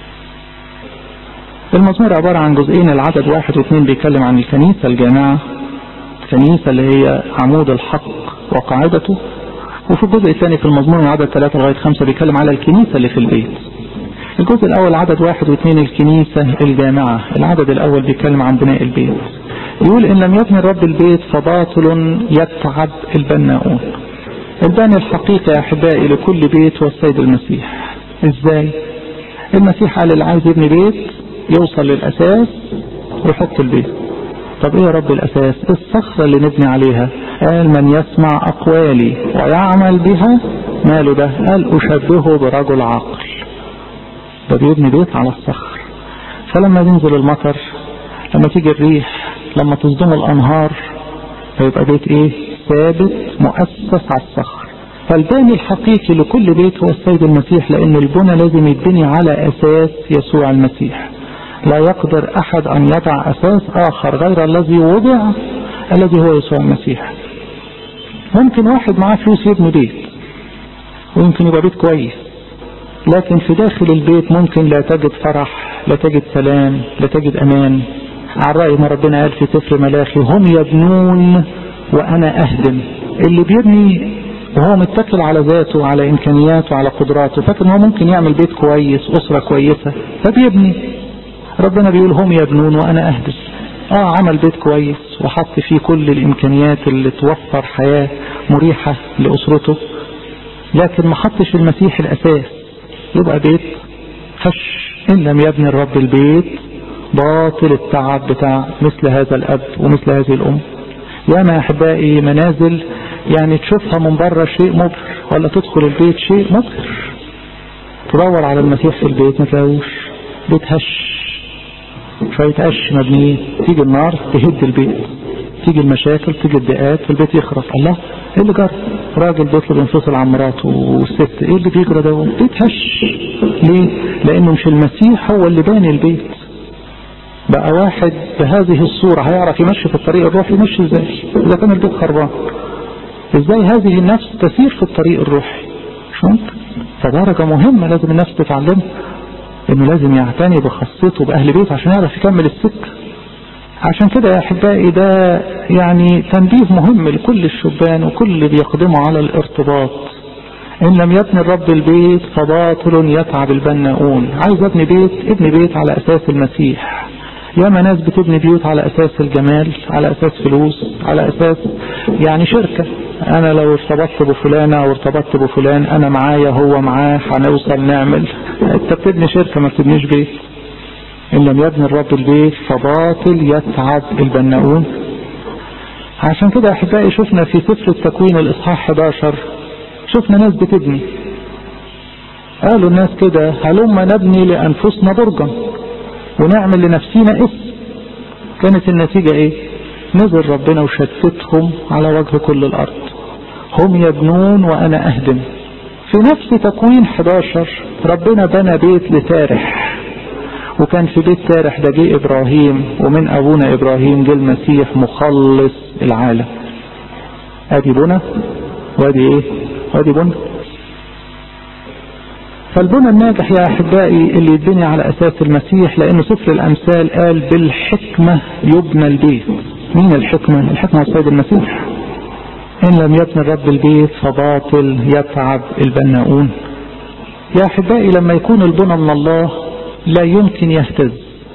المزمور عبارة عن جزئين، العدد 1 و2 بيتكلم عن الكنيسة الجامعة، الكنيسة اللي هي عمود الحق وقاعدته، وفي الجزء الثاني في المزمور من عدد 3 لغاية 5 بيتكلم على الكنيسة اللي في البيت. الجزء الأول عدد 1 و2 الكنيسة الجامعة. العدد الأول بيتكلم عن بناء البيت، يقول إن لم يبني الرب البيت فباطل يتعب البناؤون. البناء الحقيقة يا أحبائي لكل بيت هو السيد المسيح. إزاي؟ المسيح قال اللي عايز يبني بيت يوصل للأساس ويحط البيت. طب إيه يا رب الأساس؟ الصخرة اللي نبني عليها. قال من يسمع أقوالي ويعمل بها ماله ده؟ قال أشبهه برجل عاقل. ده بيبني بيت على الصخر. فلما ينزل المطر، لما تيجي الريح، لما تصدم الأنهار، فيبقى بيت ايه؟ ثابت مؤسس على الصخر. فالباني الحقيقي لكل بيت هو السيد المسيح، لأن البنى لازم يتبني على أساس يسوع المسيح. لا يقدر أحد أن يضع أساس آخر غير الذي وضع، الذي هو يسوع المسيح. ممكن واحد معاه فلوس يبني بيت، ويمكن يبقى بيت كويس، لكن في داخل البيت ممكن لا تجد فرح، لا تجد سلام، لا تجد أمان. على رأي ما ربنا قال في سفر ملاخي: هم يبنون وأنا أهدم. اللي بيبني وهو متكل على ذاته، على إمكانياته، على قدراته، فاكر إنه ممكن يعمل بيت كويس، أسرة كويسة، فبيبني. ربنا بيقول: هم يبنون وأنا أهدم. عمل بيت كويس وحط فيه كل الإمكانيات اللي توفر حياة مريحة لأسرته، لكن ما حطش المسيح الأساس، يبقى بيت هش. إن لم يبني الرب البيت باطل التعب بتاع مثل هذا الأب ومثل هذه الأم. يا ما أحبائي منازل يعني تشوفها من بره شيء مبهر، ولا تدخل البيت شيء مبهر، تدور على المسيح في البيت ما تلاقوش. بيت هش، شوية قش مبنيين، تيجي النار تهد البيت، تيجي المشاكل، تيجي الضيقات، البيت يخرب. الله، ايه اللي جرى؟ راجل بيطلب ينفصل عن مراته والست، ايه اللي بيجرى ده؟ بيت هش. ليه؟ لانه مش المسيح هو اللي باني البيت. بقى واحد بهذه الصورة هيعرف يمشي في الطريق الروحي؟ يمشي ازاي اذا كان البيت خربان؟ ازاي هذه النفس تسير في الطريق الروحي؟ شفت؟ فدرجة مهمة لازم النفس تتعلمها، انه لازم يعتني بخاصته باهل بيته عشان يعرف يكمل السكة. عشان كده يا احبائي ده يعني تنبيه مهم لكل الشبان وكل اللي بيقدموا على الارتباط. ان لم يبني الرب البيت فباطل يتعب البناؤون. عايز ابني بيت، ابني بيت على اساس المسيح. ياما ناس بتبني بيوت على اساس الجمال، على اساس فلوس، على اساس يعني شركة. انا لو ارتبطت بفلانة او ارتبطت بفلان، انا معايا هو معاه، هنوصل نعمل. انت بتبني شركة ما بتبنيش بيت. ان لم يبني الرب البيت فباطل يتعب البناؤون. عشان كده احبائي شفنا في سفر التكوين الاصحاح 11 شفنا ناس بتبني. قالوا الناس كده: هلما نبني لانفسنا برجا ونعمل لنفسنا اسم. كانت النتيجة ايه؟ نزل ربنا وشتتهم على وجه كل الارض. هم يبنون وانا اهدم. في نفس تكوين 11 ربنا بنى بيت لتارح، وكان في بيت تارح ده جه ابراهيم، ومن ابونا ابراهيم جه المسيح مخلص العالم. ادي بنى وادي ايه؟ وادي بنى. فالبنى الناجح يا احبائي اللي يتبني على اساس المسيح، لانه سفر الامثال قال: بالحكمة يبنى البيت. مين الحكمة؟ الحكمة السيد المسيح. ان لم يبني الرب البيت فباطل يتعب البناؤون. يا احبائي لما يكون البنى من الله لا يمكن يهتز.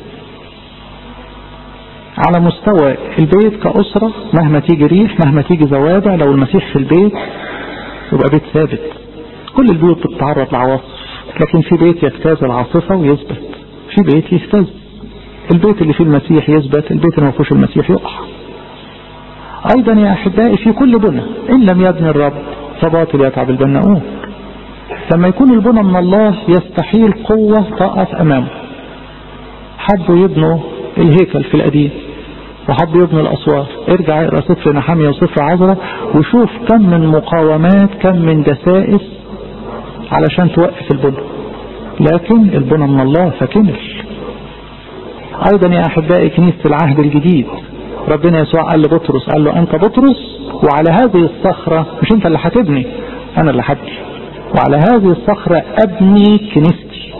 على مستوى البيت كأسرة، مهما تيجي ريح، مهما تيجي زوابع، لو المسيح في البيت يبقى بيت ثابت. كل البيوت بتتعرض لعواصف، لكن في بيت يجتاز العاصفة ويثبت، في بيت يهتز. البيت اللي فيه المسيح يثبت، البيت اللي ما فيهوش المسيح يقع. ايضا يا احبائي في كل بنى ان لم يبني الرب فباطل يتعب البناؤون. لما يكون البنى من الله يستحيل قوة تقف امامه. حبوا يبنوا الهيكل في القديم وحبوا يبنوا الاسوار. ارجع اقرا سفر نحمية وسفر عزرا وشوف كم من مقاومات، كم من دسائس علشان توقف البنى، لكن البنى من الله فكمل. ايضا يا احبائي كنيسة العهد الجديد ربنا يسوع قال لبطرس، قال له: انت بطرس، وعلى هذه الصخرة، مش انت اللي هتبني، انا اللي هبني، وعلى هذه الصخرة ابني كنيستي.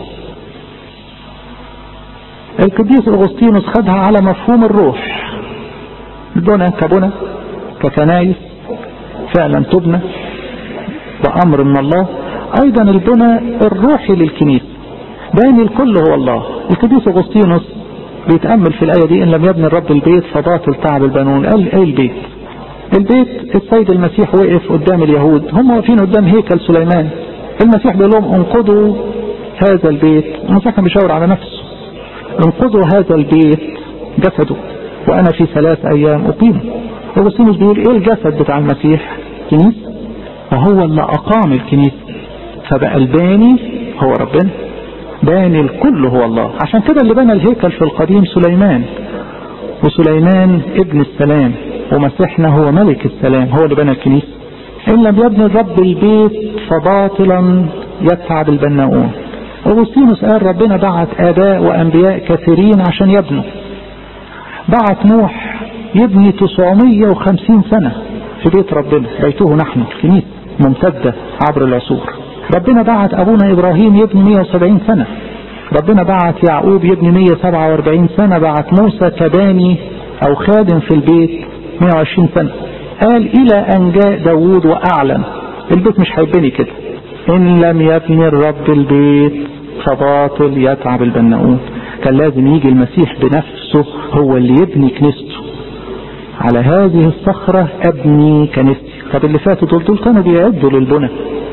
القديس اغسطينوس خدها على مفهوم الروح. البنى كبنى ككنايس فعلا تبنى بأمر من الله. ايضا البنى الروحي للكنيسة باني الكل هو الله. القديس اغسطينوس بيتأمل في الآية دي: إن لم يبني الرب البيت فباطل تعب البنون. قال ايه البيت؟ البيت السيد المسيح وقف قدام اليهود، هم واقفين قدام هيكل سليمان. المسيح بيقول لهم: انقضوا هذا البيت. المسيح كان بيشاور على نفسه: انقضوا هذا البيت جسده وانا في 3 ايام اقيمه. اغسطينوس بيقول ايه الجسد بتاع المسيح؟ كنيسة، وهو اللي اقام الكنيسة. فبقى الباني هو ربنا. باني الكل هو الله. عشان كده اللي بنى الهيكل في القديم سليمان، وسليمان ابن السلام، ومسيحنا هو ملك السلام، هو اللي بنى الكنيسة. إن لم يبني الرب البيت فباطلا يتعب البناؤون. أغسطينوس قال ربنا بعت آباء وأنبياء كثيرين عشان يبنوا. بعت نوح يبني 950 سنة في بيت ربنا، بيته نحن، كنيسة ممتدة عبر العصور. ربنا بعت أبونا إبراهيم يبني 170 سنة. ربنا بعت يعقوب يبني 147 سنة. بعت موسى كباني أو خادم في البيت 120 سنة. قال إلى أن جاء داود وأعلن البيت مش هيبني كده. إن لم يبني الرب البيت فباطل يتعب البناؤون. كان لازم يجي المسيح بنفسه هو اللي يبني كنيسته. على هذه الصخرة أبني كنيستي. طب اللي فاتوا دول كانوا بيعدوا للبنى.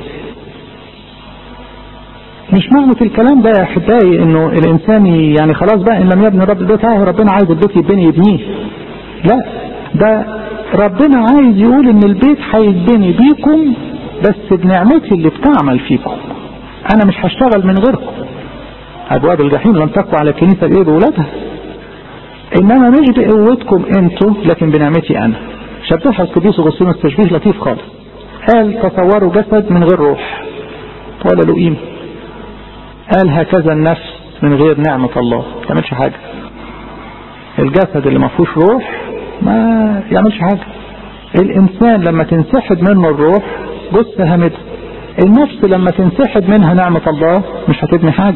مش معنى الكلام ده يا احبائي انه الانسان يعني خلاص بقى ان لم يبني الرب البيت ربنا عايز البيت يبني يبنيه. لا، ده ربنا عايز يقول ان البيت هيتبني بيكم بس بنعمتي اللي بتعمل فيكم. انا مش هشتغل من غيركم. ابواب الجحيم لن تقوى على الكنيسة بايه بولادها، انما مش بقوتكم انتوا لكن بنعمتي انا. شبهها القديس أغسطينوس تشبيه لطيف خالص. قال تصوروا جسد من غير روح ولا له قيمة. قال هكذا النفس من غير نعمة الله ما يعملش حاجة. الجسد اللي ما فيهوش روح ما يعملش حاجة. الإنسان لما تنسحب منه الروح جثة هامدة. النفس لما تنسحب منها نعمة الله مش هتبني حاجة.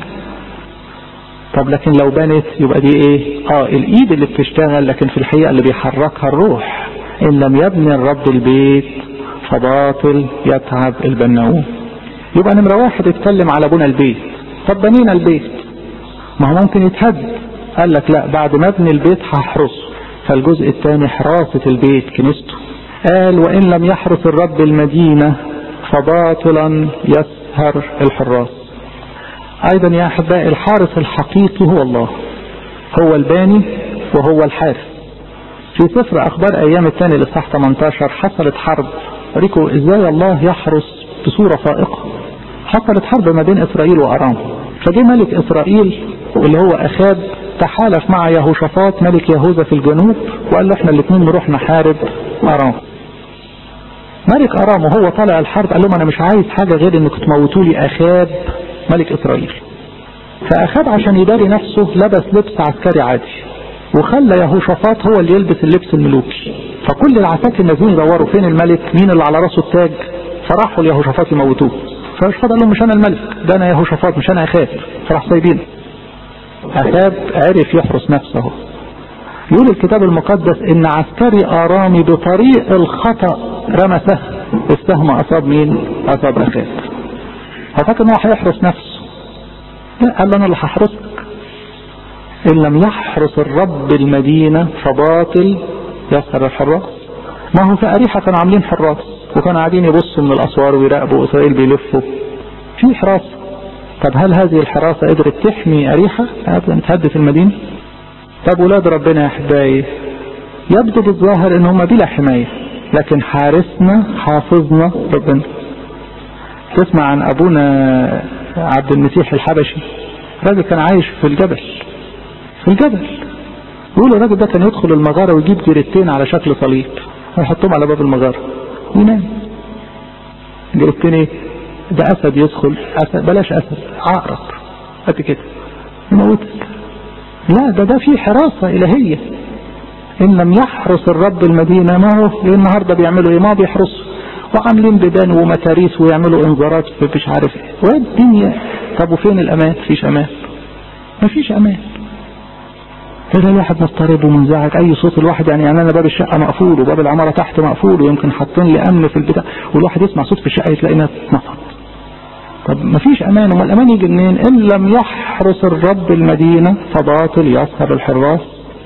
طب لكن لو بنت يبقى دي ايه؟ الإيد اللي بتشتغل، لكن في الحقيقة اللي بيحركها الروح. إن لم يبني الرب البيت فباطل يتعب البناؤون. يبقى نمرة واحد اتكلم على بنى البيت. طب بنينا البيت ما هو ممكن يتهد. قال لك لا، بعد ما ابني البيت هحرسه. فالجزء الثاني حراسة البيت كنيسته. قال وإن لم يحرس الرب المدينة فباطلا يسهر الحراس. أيضا يا أحبائي الحارس الحقيقي هو الله، هو الباني وهو الحارس. في سفر أخبار أيام الثاني للإصحاح 18 حصلت حرب. ريكوا إزاي الله يحرس بصورة فائقة. حصلت حرب ما بين إسرائيل وأرام. فجي ملك إسرائيل اللي هو أخاب تحالف مع يهوشافاط ملك يهوذا في الجنوب وقال له احنا الاثنين نروح نحارب أرام. ملك أرام وهو طالع الحرب قال لهم انا مش عايز حاجة غير انكم تموتوا لي أخاب ملك إسرائيل. فأخاب عشان يداري نفسه لبس لبس عسكري عادي وخلى يهوشافاط هو اللي يلبس اللبس الملوكي. فكل العساكر نازلين يدوروا فين الملك، مين اللي على راسه التاج. فراحوا ليهوشافاط يموتوه. فيهوشافاط قال لهم مش انا الملك، ده انا يهوشافاط مش انا أخاب. فراح سايبينه. أخاب عرف يحرس نفسه. يقول الكتاب المقدس ان عسكري آرامي بطريق الخطأ رمى سهم. السهم أصاب مين؟ أصاب أخاب. ففكر انه هيحرس نفسه. لا، قال له انا اللي هحرسك. ان لم يحرس الرب المدينة فباطل يسهر الحراس. ما هو في أريحة كانوا عاملين حراس وكانوا قاعدين يبصوا من الأسوار ويراقبوا إسرائيل بيلفوا في حراسة. طب هل هذه الحراسة قدرت تحمي أريحة؟ تهدف المدينة؟ طب ولاد ربنا يا أحبائي يبدو بالظاهر ان هم بلا حماية، لكن حارسنا حافظنا ربنا. تسمع عن أبونا عبد المسيح الحبشي، راجل كان عايش في الجبل. يقولوا الراجل ده كان يدخل المغارة ويجيب جريتين على شكل صليب ويحطهم على باب المغارة وينام. جريتين ايه؟ ده أسد يدخل، أسد بلاش أسد، عقرب قد كده يموتك. لا، ده في حراسة إلهية. إن لم يحرس الرب المدينة ما هو النهاردة بيعملوا ايه؟ ما بيحرسوا وعاملين بيبان ومتاريس ويعملوا انذارات في مش عارف ايه والدنيا. طب وفين الأمان؟ فيش أمان، مفيش أمان. كده الواحد مضطرب ومنزعج. اي صوت الواحد يعني انا باب الشقة مقفول وباب العمارة تحت مقفول ويمكن حاطين لي امن في البتاع والواحد يسمع صوت في الشقة يتلاقي ناس نفض. طب مفيش امان. وما الامان يجي منين؟ ان لم يحرس الرب المدينة فباطل يسهر الحراس.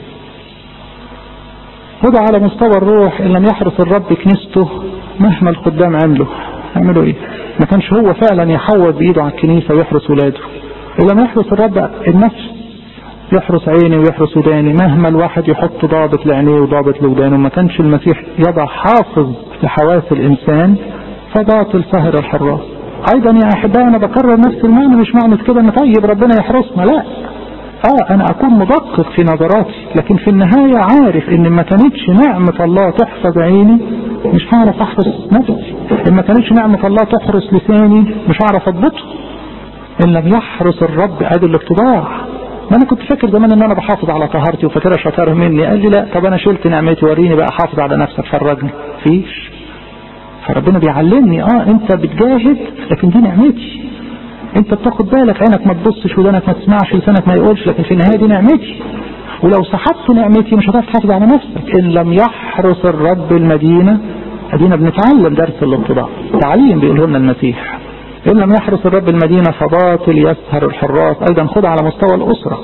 وده على مستوى الروح. ان لم يحرس الرب كنيسته مهما الخدام عملوا ايه؟ ما كانش هو فعلا يحوض بايده على الكنيسة ويحرس ولاده. ان لم يحرس الرب النفس يحرس عيني ويحرس وداني. مهما الواحد يحط ضابط لعينيه وضابط لودانه ما كانش المسيح يضع حافظ لحواس الإنسان فباطل سهر الحراس. ايضا يا احبائي انا بكرر نفس المعنى، مش معنى كده ان طيب ربنا يحرسنا، لا، انا اكون مدقق في نظراتي، لكن في النهاية عارف ان ما كانتش نعمة الله تحفظ عيني مش هعرف احفظ نفسي، ان ما كانتش نعمة الله تحرس لساني مش هعرف اضبطه. ان لم يحرس الرب ادي الاقتضاع. ما انا كنت فاكر زمان ان انا بحافظ على طهارتي وفاكرها شطاره مني، قال لي لا، طب انا شلت نعمتي، وريني بقى حافظ على نفسك، فرجني. فيش. فربنا بيعلمني انت بتجاهد، لكن دي نعمتي، انت بتاخد بالك، عينك ما تبصش، ودانك ما تسمعش، لسانك ما يقولش، لكن في النهايه دي نعمتي، ولو سحبت نعمتي مش هتعرف تحافظ على نفسك. ان لم يحرس الرب المدينه، ادينا بنتعلم درس الاتضاع، تعليم بيقوله لنا المسيح. ان لم يحرس الرب المدينه فباطل يسهر الحراس. ايضا خد على مستوى الاسره،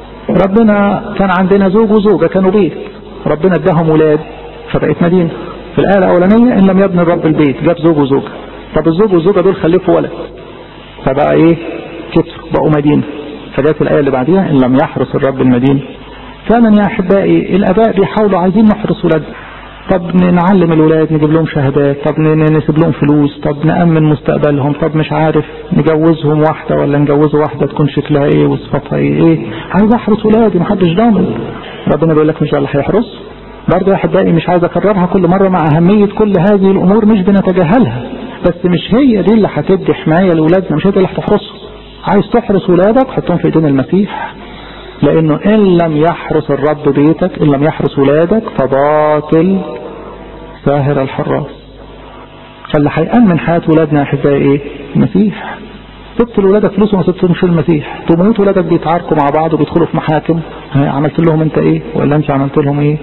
ربنا كان عندنا زوج وزوجه كانوا بيت، ربنا اداهم ولاد فبقت مدينه. في الايه الاولانيه ان لم يبني الرب البيت، جاب زوج وزوجه، طب الزوج والزوجه دول خلفوا ولد فبقى ايه؟ كتر، بقوا مدينه. فجاءت الايه اللي بعديها ان لم يحرس الرب المدينه. فعلا يا احبائي الاباء بيحاولوا عايزين نحرس ولادنا، طب نعلم الولاد، نجيب لهم شهادات، طب نسيب لهم فلوس، طب نأمن مستقبلهم، طب مش عارف نجوزهم واحدة ولا نجوزه واحدة تكون شكلها ايه وصفتها ايه. عايز احرس ولادي، محدش ضامن. ربنا بيقول لك مش ده اللي هيحرس. برضه يا احبائي مش عايز اكررها كل مرة، مع اهمية كل هذه الامور مش بنتجاهلها، بس مش هي دي اللي هتدي حماية لولادنا، مش هي دي اللي هتحرسهم. عايز تحرس ولادك حطهم في ايدين المسيح، لانه ان لم يحرس الرب بيتك، ان لم يحرس ولادك فباطل ساهر الحراس. فاللي هيأمن حياة ولادنا يا احبائي ايه؟ المسيح. سبت لولادك فلوس وما سبتهمش المسيح، تموت ولادك بيتعاركوا مع بعض وبيدخلوا في محاكم، عملت لهم انت ايه ولا انت عملت لهم ايه؟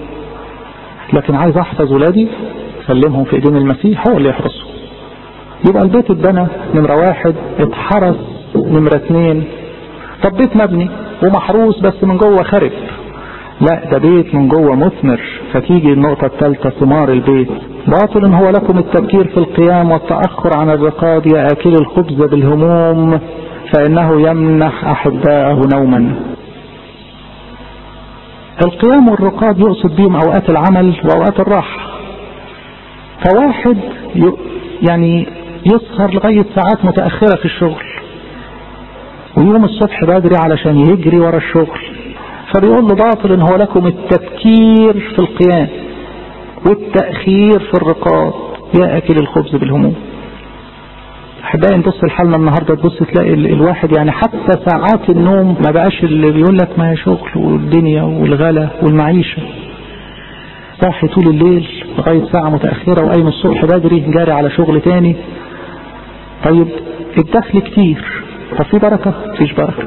لكن عايز احفظ ولادي، سلمهم في ايدين المسيح، هو اللي يحرسهم. يبقى البيت اتبنى نمرة 1، اتحرس نمرة 2. طب بيت مبني ومحروس بس من جوه خرب، لا ده بيت من جوه مثمر. فتيجي النقطة الثالثة، ثمار البيت. باطل هو لكم التبكير في القيام والتأخر عن الرقاد يا آكل الخبز بالهموم، فإنه يمنح أحباءه نوما. القيام والرقاد يقصد بهم أوقات العمل وأوقات الراحة. فواحد يعني يسهر لغاية ساعات متأخرة في الشغل، ويوم الصبح بدري علشان يجري ورا الشغل، فبيقول له باطل هو لكم التبكير في القيام والتأخير في الرقاد يا أكل الخبز بالهموم. أحبائي نبص لحالنا النهاردة، تبص تلاقي الواحد يعني حتى ساعات النوم ما بقاش، اللي بيقول لك ما هي شغل والدنيا والغلا والمعيشة، صاحي طول الليل لغاية ساعة متأخرة وقايم الصبح بدري جاري على شغل تاني. طيب الدخل كتير، طب في بركة؟ مفيش بركة،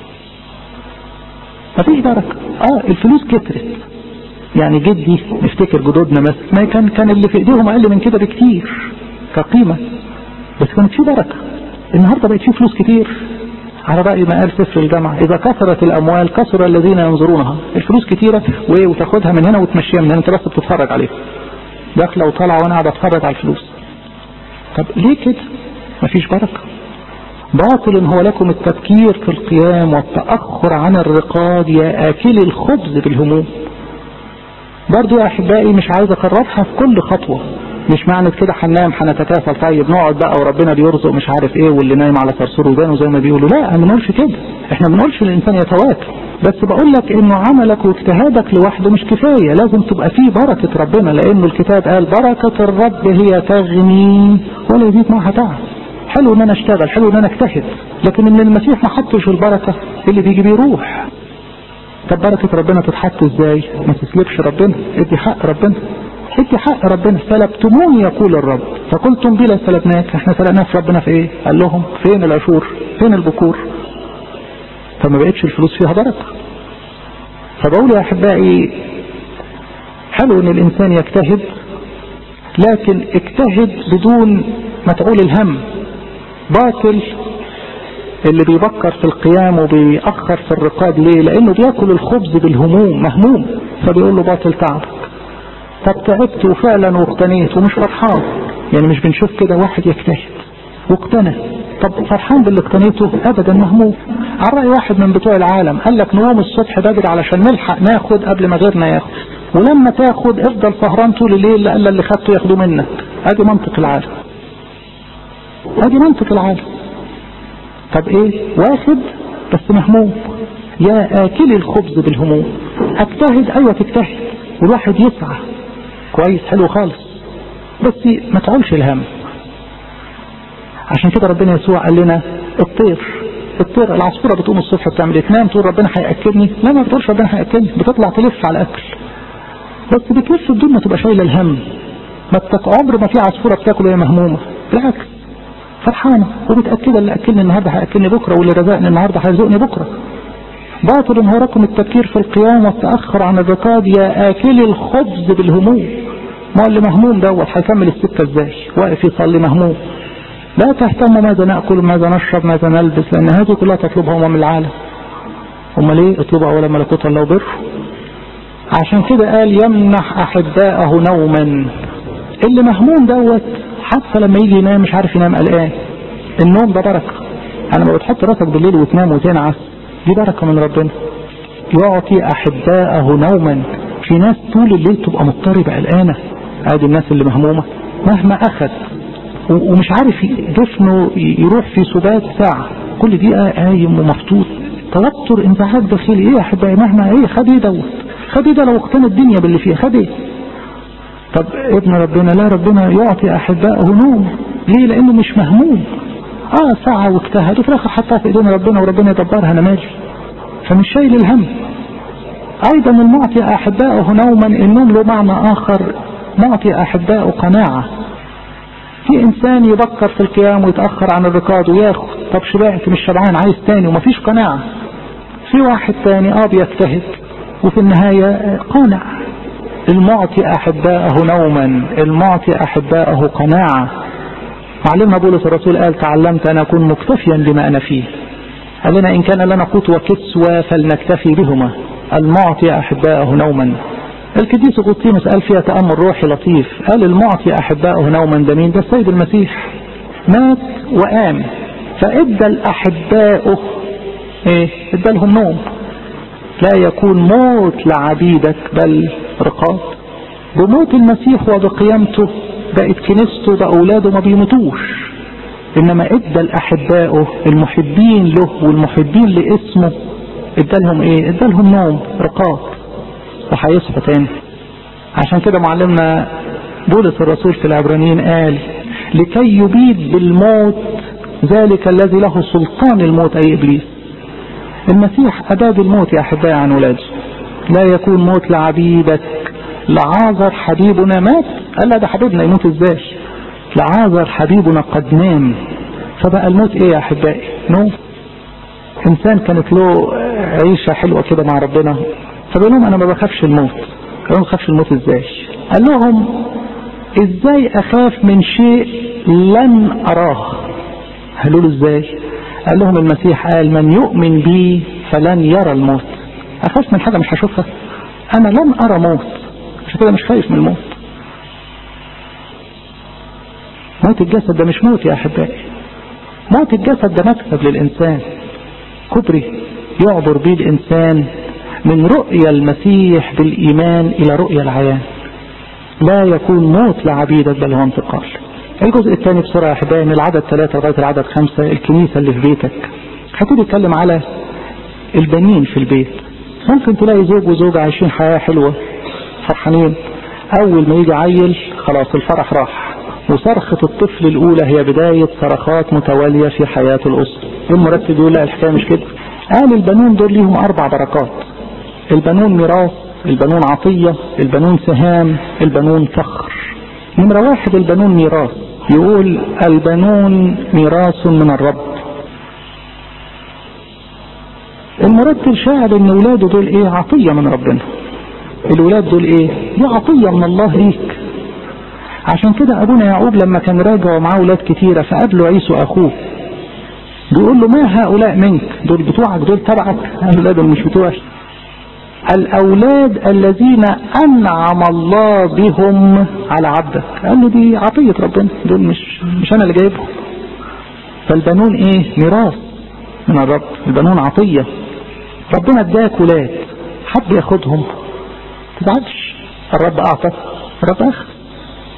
مفيش بركة. الفلوس كترت. يعني جدي نفتكر جدودنا مثلا، ما كان اللي في ايديهم اقل من كده بكتير كقيمة، بس كانت في بركة. النهاردة بقت في فلوس كتير، على رأي ما قال سفر الجامعة إذا كثرت الأموال كثر الذين ينظرونها. الفلوس كتيرة وتاخدها من هنا وتمشيها من هنا، انت بس بتتفرج عليها، داخلة وطالعة وانا قاعد اتفرج على الفلوس. طب ليه كده؟ مفيش بركة. باطل هو لكم التبكير في القيام والتأخر عن الرقاد يا آكل الخبز بالهموم. برضو يا أحبائي مش عايز أكررها في كل خطوة، مش معنى كده هننام هنتكافل طيب نقعد بقى وربنا بيرزق مش عارف ايه واللي نايم على صرصور ودانه زي ما بيقولوا، لا ما بنقولش كده. احنا بنقولش الانسان يتواكل، بس بقول لك انه عملك واجتهادك لوحده مش كفاية، لازم تبقى فيه بركة ربنا، لانه الكتاب قال بركة الرب هي تغني ولا يزيد معها تعب. حلو ان انا اشتغل، حلو ان انا اجتهد، لكن ان المسيح ما حطش البركة اللي بيجي بيروح. طب بركة ربنا تتحط ازاي؟ ما تسلبش ربنا، ادي حق ربنا، ادي حق ربنا. سلبتموني يقول الرب فقلتم بلا سلبناك. احنا سلبناه في ربنا في ايه؟ قال لهم فين العشور؟ فين البكور؟ فما بقتش الفلوس فيها بركة. فبقول يا احبائي حلو ان الانسان يجتهد، لكن اجتهد بدون ما تقول الهم. باطل اللي بيبكر في القيام وبيأخر في الرقاد، ليه؟ لانه بياكل الخبز بالهموم، مهموم، فبيقول له باطل تعبك. طب تعبت وفعلا واقتنيت ومش فرحان، يعني مش بنشوف كده واحد يجتهد واقتنى، طب فرحان باللي اقتنيته؟ ابدا مهموم. على رأي واحد من بتوع العالم قال لك نقوم الصبح بدري علشان نلحق ناخد قبل ما غيرنا ياخد، ولما تاخد افضل سهران طول الليل لألا اللي خدته ياخدوه منك. ادي منطق العالم. ادي منطق العالم. طب ايه؟ واخد بس مهموم. يا آكل الخبز بالهموم. اجتهد، ايوه تجتهد والواحد يسعى كويس حلو خالص، بس ما تعولش الهم. عشان كده ربنا يسوع قال لنا الطير العصفورة بتقوم الصبح بتعمل تنام تقول ربنا هيأكلني؟ لا، ما بتقولش ربنا هيأكلني، بتطلع تلف على الأكل، بس بتلف بدون ما تبقى شايله الهم. عمر ما في عصفورة بتاكل وهي مهمومة، بالعكس فرحانة ومتأكدة اللي أكلني النهاردة هيأكلني بكرة، واللي رزقني النهاردة هيرزقني بكرة. باطل هو رقم التفكير في القيام والتأخر عن الركاد يا آكل الخبز بالهموم. ما اللي مهموم دوت هيكمل السكة ازاي؟ واقف يصلي مهموم. لا تهتم ماذا نأكل ماذا نشرب ماذا نلبس، لأن هذه كلها تطلبها من العالم. امال ايه؟ اطلبوا اولا ملكوت الله وبره. عشان كده قال يمنح احباءه نوما. اللي مهموم دوت حتى لما يجي ينام مش عارف ينام قلقان. النوم ده بركه. انا ما بتحط راسك بالليل وتنام وتنعس، دي بركه من ربنا. يعطي احباءه نوما. في ناس طول الليل تبقى مضطربه قلقانه، ادي الناس اللي مهمومه مهما اخذ ومش عارف جسمه يروح في سبات ساعه، كل دقيقه قايم ومفتوط، توتر انزعاج داخلي. ايه يا احبائي؟ مهما ايه خد ايه دوت؟ خد ايه ده؟ لو اقتنى الدنيا باللي فيها خد ايه؟ طب ابن ربنا لا، ربنا يعطي احبائه نوم. ليه؟ لانه مش مهموم. سعى واجتهد وفي الاخر حطها في ايدين ربنا وربنا يدبرها، انا ماشي، فمش شايل الهم. ايضا المعطي احبائه نوما، النوم له معنى اخر. معطي احبائه قناعه. في انسان يبكر في القيام ويتاخر عن الركاد وياخد، طب شبعت مش شبعان عايز تاني ومفيش قناعه. في واحد تاني بيجتهد وفي النهايه قانع. المعطي احبائه نوما، المعطي احبائه قناعه. معلمنا بولس الرسول قال تعلمت ان اكون مكتفيا بما انا فيه. قال لنا ان كان لنا قوت وكسوة فلنكتفي بهما. المعطي احبائه نوما. القديس أغسطينوس قال فيها تأمل روحي لطيف، قال المعطي احبائه نوما ده مين؟ ده السيد المسيح. مات وقام فادى الاحبائه ايه؟ ادى لهم نوم. لا يكون موت لعبيدك بل رقاد. بموت المسيح وبقيامته بقت كنيسته بأولاده ما بيموتوش، انما ادى الاحبائه المحبين له والمحبين لاسمه ادى لهم ايه؟ ادى لهم نوم رقاد وهيصحوا تاني. عشان كده معلمنا بولس الرسول في العبرانيين قال لكي يبيد بالموت ذلك الذي له سلطان الموت اي ابليس. المسيح اباد الموت يا احبائي عن ولاده. لا يكون موت لعبيدك. لعازر حبيبنا مات، قال لا ده حبيبنا يموت ازاي؟ لعازر حبيبنا قد نام. فبقى الموت ايه يا احبائي؟ نوم. انسان كانت له عيشه حلوه كده مع ربنا، فقال لهم انا ما بخافش الموت. قالوا ما بخافش الموت ازاي؟ قال لهم ازاي اخاف من شيء لن اراه؟ قالوا له ازاي؟ قال لهم المسيح قال من يؤمن بي فلن يرى الموت. اخاف من حاجه مش هشوفها؟ انا لن ارى موت، عشان كده مش خايف من الموت. موت الجسد ده مش موت يا احبائي. موت الجسد ده مكسب للانسان، كبري يعبر به الانسان من رؤيا المسيح بالايمان الى رؤيا العيان. لا يكون موت لعبيدك بل هو انتقال. الجزء الثاني بسرعه يا احبائي من العدد 3 لغايه العدد 5 الكنيسه اللي في بيتك. هتبتدي يتكلم على البنين في البيت. ممكن تلاقي زوج وزوجة عايشين حياه حلوه فرحانين، اول ما يجي عيل خلاص الفرح راح، وصرخة الطفل الاولى هي بداية صرخات متوالية في حياة الاسرة. المرتب يقول لا الحكاية مش كده. قال البنون دول ليهم 4 بركات. البنون ميراث، البنون عطية، البنون سهام، البنون فخر. نمرة 1 البنون ميراث. يقول البنون ميراث من الرب. المرتب شاعر ان اولاده دول ايه؟ عطية من ربنا. الولاد دول ايه؟ دي عطية من الله ليك. عشان كده ابونا يعقوب لما كان راجع ومعاه اولاد كتيرة فقابله عيسو اخوه بيقول له ما هؤلاء منك؟ دول بتوعك؟ دول تبعك؟ قال له دول مش بتوعك. الاولاد الذين انعم الله بهم على عبدك. قال له دي عطية ربنا، دول مش انا اللي جايبهم. فالبنون ايه؟ ميراث من الرب. البنون عطية. ربنا اداك ولاد حب ياخدهم تزعلش. الرب اعطى الرب اخذ.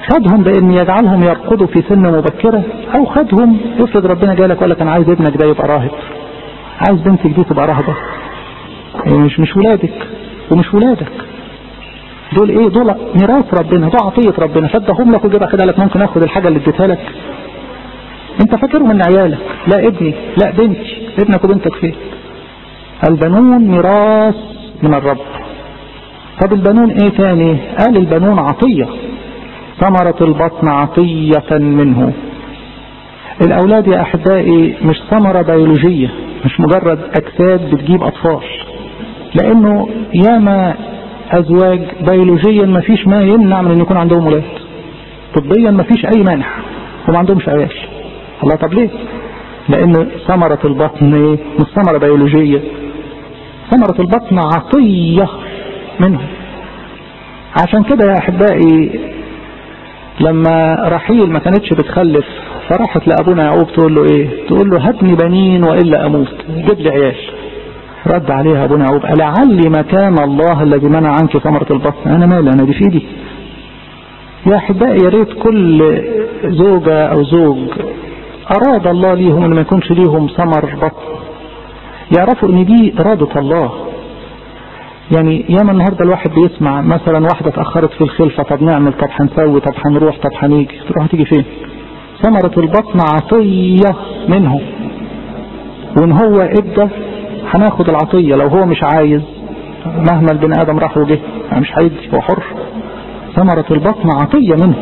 خدهم بان يجعلهم يرقدوا في سن مبكرة، او خدهم افرض ربنا جالك وقال لك انا عايز ابنك ده يبقى راهب، عايز بنتك دي تبقى راهبة، مش ولادك ومش ولادك، دول ايه؟ دول ميراث ربنا، دول عطية ربنا، فادهم لك وجيبها كده لك ممكن اخد الحاجة اللي اديتها لك؟ انت فاكره من عيالك، لا ابني لا بنتي، ابنك وبنتك فين؟ البنون ميراث من الرب. طب البنون ايه تاني؟ قال البنون عطية، ثمرة البطن عطية منه. الاولاد يا احبائي مش ثمرة بيولوجية، مش مجرد اجساد بتجيب اطفال، لانه ياما ازواج بيولوجيا ما فيش ما يمنع من ان يكون عندهم ولاد، طبيا ما فيش اي مانع وما عندهمش عيال. الله، طب ليه؟ لان ثمرة البطن ايه؟ مش ثمرة بيولوجية، ثمرة البطن عطية منه. عشان كده يا احبائي لما رحيل ما كانتش بتخلف فراحت لابونا يعقوب تقول له ايه؟ تقول له هبني بنين والا اموت، جيب لي عيال. رد عليها ابونا يعقوب ألعلي مكان الله الذي منع عنك ثمرة البطن، انا مالي، انا دي في ايدي. يا احبائي يا ريت كل زوجة او زوج اراد الله ليهم ان ما يكونش ليهم ثمر بطن يعرفوا ان دي ارادة الله. يعني ياما النهارده الواحد بيسمع مثلا واحدة اتأخرت في الخلفة، طب نعمل، طب هنسوي، طب هنروح، طب هنيجي، تروح تيجي فين؟ ثمرة البطن عطية منه، وان هو ادى هناخد العطية. لو هو مش عايز مهما البني ادم راح وجه مش هيدي، هو حر. ثمرة البطن عطية منه.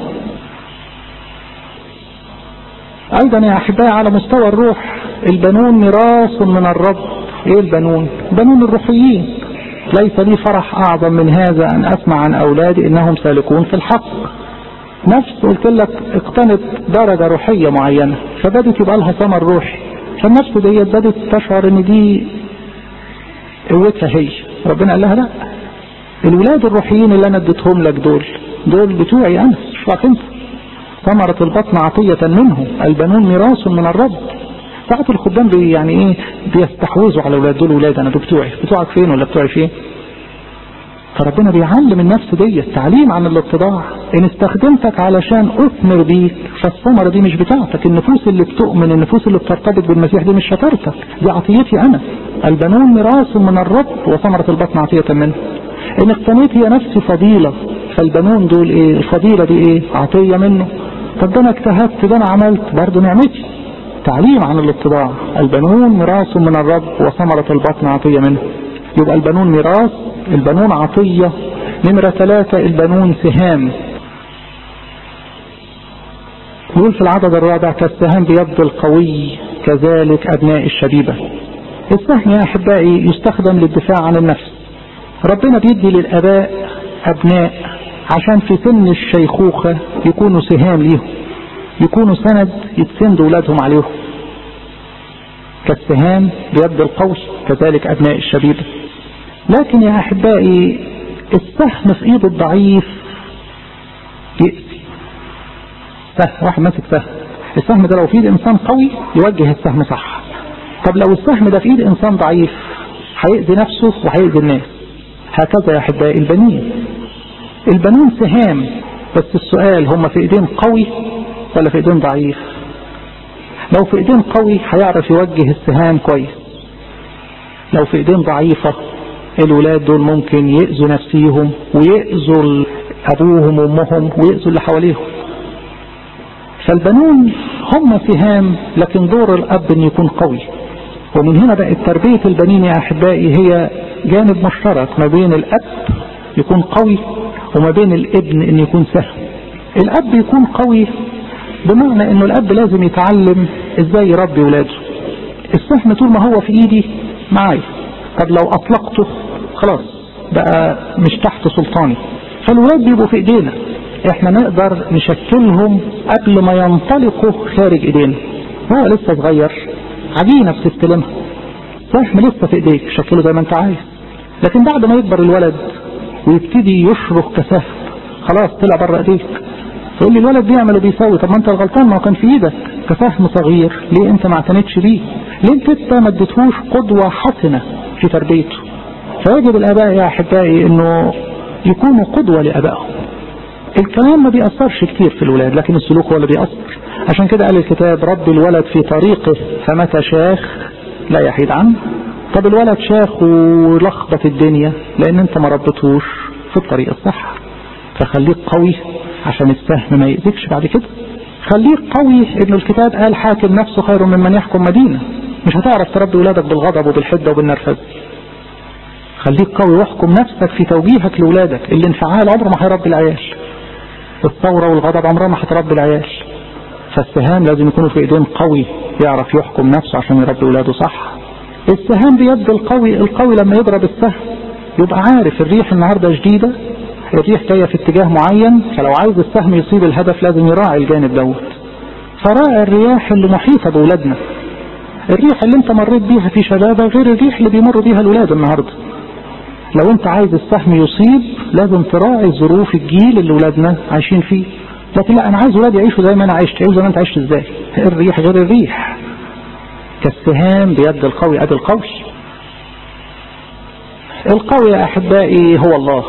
ايضا يا احبائي على مستوى الروح البنون ميراث من الرب. ايه البنون؟ بنون الروحيين. ليس لي فرح اعظم من هذا ان اسمع عن اولادي انهم سالكون في الحق. نفس قلت لك اقتنت درجة روحية معينة فبدت يبقى لها ثمر روحي، فالنفس دي بدت تشعر ان دي قوتها هي. ربنا قال لها لا، الولاد الروحيين اللي انا اديتهم لك دول بتوعي انا، مش بتوعك انت. ثمرة البطن عطية منه، البنون ميراث من الرب. ساعات الخدام يعني ايه بيستحوذوا على اولاد، دول ولاد انا، دول بتوعك فين ولا بتوعي فين؟ فربنا بيعلم النفس دي التعليم عن الاتضاع. ان استخدمتك علشان اثمر بيك فالثمرة دي مش بتاعتك. النفوس اللي بتؤمن، النفوس اللي بترتبط بالمسيح دي مش شطارتك، دي عطيتي انا. البنون ميراث من الرب وثمرة البطن عطية منه. ان اقتنيت هي نفسي فضيلة، فالبنون دول ايه؟ الفضيلة دي ايه؟ عطية منه. طب ده انا اجتهدت، ده انا عملت، برضه نعمتي. تعليم عن الاتضاع. البنون ميراث من الرب وثمرة البطن عطية منه. يبقى البنون ميراث، البنون عطية. نمرة 3 البنون سهام. يقول في العدد الرابع كالسهام بيد القوي كذلك أبناء الشبيبة. السهم يا أحبائي يستخدم للدفاع عن النفس. ربنا بيدي للآباء أبناء عشان في سن الشيخوخة يكونوا سهام ليهم، يكونوا سند يتسندوا أولادهم عليهم. كالسهام بيد القوي كذلك أبناء الشبيبة. لكن يا أحبائي السهم في إيد الضعيف يأذي. سهم واحد ماسك سهم، السهم ده لو في إيد إنسان قوي يوجه السهم صح. طب لو السهم ده في إيد إنسان ضعيف هيأذي نفسه وهيأذي الناس. هكذا يا أحبائي البنون سهام، بس السؤال هم في إيدين قوي ولا في إيدين ضعيف؟ لو في إيدين قوي هيعرف يوجه السهام كويس. لو في إيدين ضعيفة الولاد دول ممكن يأذوا نفسيهم ويأذوا أبوهم وأمهم ويأذوا اللي حواليهم. فالبنون هم سهام، لكن دور الأب أن يكون قوي. ومن هنا بقت تربية البنين يا أحبائي هي جانب مشترك ما بين الأب يكون قوي وما بين الابن أن يكون سهم. الأب يكون قوي بمعنى أنه الأب لازم يتعلم إزاي يربي ولاده. السهم طول ما هو في إيدي معايا، طب لو أطلقته خلاص بقى مش تحت سلطاني. فالولاد بيبقوا في إيدينا، احنا نقدر نشكلهم قبل ما ينطلقوا خارج إيدينا. هو لسه صغير، عجينة بتستلمها، سهم لسه في إيديك شكله زي ما انت عايز. لكن بعد ما يكبر الولد ويبتدي يشرخ كسهم خلاص طلع بره إيديك. تقول لي الولد بيعمل وبيسوي، طب ما انت الغلطان، ما هو كان في ايدك كسهم صغير، ليه انت ما اعتنتش بيه؟ ليه انت ما اديتهوش قدوة حسنة في تربيته؟ فيجب الاباء يا احبائي انه يكونوا قدوة لابائهم. الكلام ما بيأثرش كتير في الولاد، لكن السلوك هو اللي بيأثر. عشان كده قال الكتاب رب الولد في طريقه فمتى شاخ لا يحيد عنه. طب الولد شاخ ولخبط الدنيا لان انت ما ربطوش في الطريق الصح، فخليك قوي عشان السهم ما يأذيكش بعد كده. خليك قوي، ابن الكتاب قال حاكم نفسه خير ممن يحكم مدينة. مش هتعرف تربي ولادك بالغضب وبالحدة وبالنرفزة. خليك قوي واحكم نفسك في توجيهك لولادك. الانفعال عمره ما هيربي العيال، الثورة والغضب عمرها ما هتربي العيال. فالسهام لازم يكونوا في ايدين قوي يعرف يحكم نفسه عشان يربي ولاده صح. السهام بيد القوي. القوي لما يضرب السهم يبقى عارف الريح النهاردة جديدة، الريح جاية في اتجاه معين، فلو عايز السهم يصيب الهدف لازم يراعي الجانب دوت. فراعي الرياح اللي محيطة بولادنا. الريح اللي انت مريت بيها في شبابك غير الريح اللي بيمر بيها الولاد النهاردة. لو انت عايز السهم يصيب لازم تراعي ظروف الجيل اللي ولادنا عايشين فيه. لكن لا، انا عايز ولادي يعيشوا زي ما انا عشت. يعيشوا زي ما انت عشت ازاي؟ الريح غير الريح. كالسهام بيد القوي ادي القوي. القوي يا احبائي هو الله.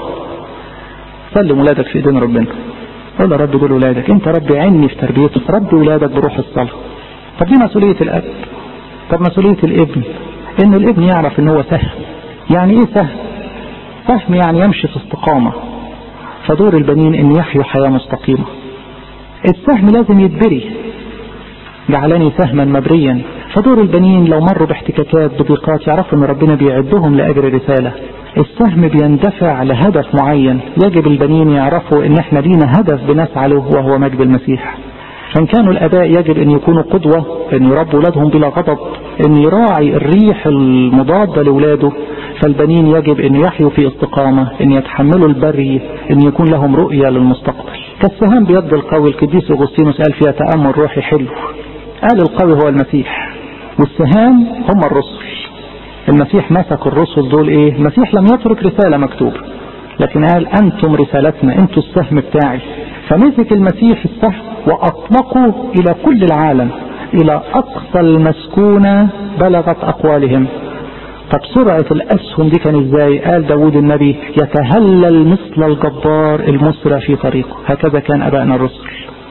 سلم ولادك في ايدين ربنا. قول يا رب دول ولادك، انت رب عني في تربيتك، ربي ولادك بروح الصلاة. طب دي مسؤولية الاب. طب مسؤولية الابن ان الابن يعرف ان هو سهم. يعني ايه سهم؟ سهم يعني يمشي في استقامة. فدور البنين ان يحيوا حياة مستقيمة. السهم لازم يتبري، جعلني سهما مبريا. فدور البنين لو مروا باحتكاكات بضيقات يعرفوا ان ربنا بيعدهم لاجر رسالة. السهم بيندفع لهدف معين، يجب البنين يعرفوا ان احنا لينا هدف بنسعى له وهو مجد المسيح. فان كانوا الاباء يجب ان يكونوا قدوة، ان يربوا ولادهم بلا غضب، ان يراعي الريح المضادة لولاده. فالبنين يجب ان يحيوا في استقامة، ان يتحملوا البري، ان يكون لهم رؤية للمستقبل. كالسهام بيد القوي. القديس أغسطينوس قال فيها تأمل روحي حلو. قال القوي هو المسيح والسهام هم الرسل. المسيح مسك الرسل دول ايه؟ المسيح لم يترك رسالة مكتوبة، لكن قال انتم رسالتنا، انتم السهم بتاعي. فمسك المسيح السهم واطلقوا الى كل العالم، الى اقصى المسكونة بلغت اقوالهم. طب سرعة الاسهم دي كان ازاي؟ قال داود النبي يتهلل مثل الجبار المسرع في طريقه. هكذا كان ابائنا الرسل.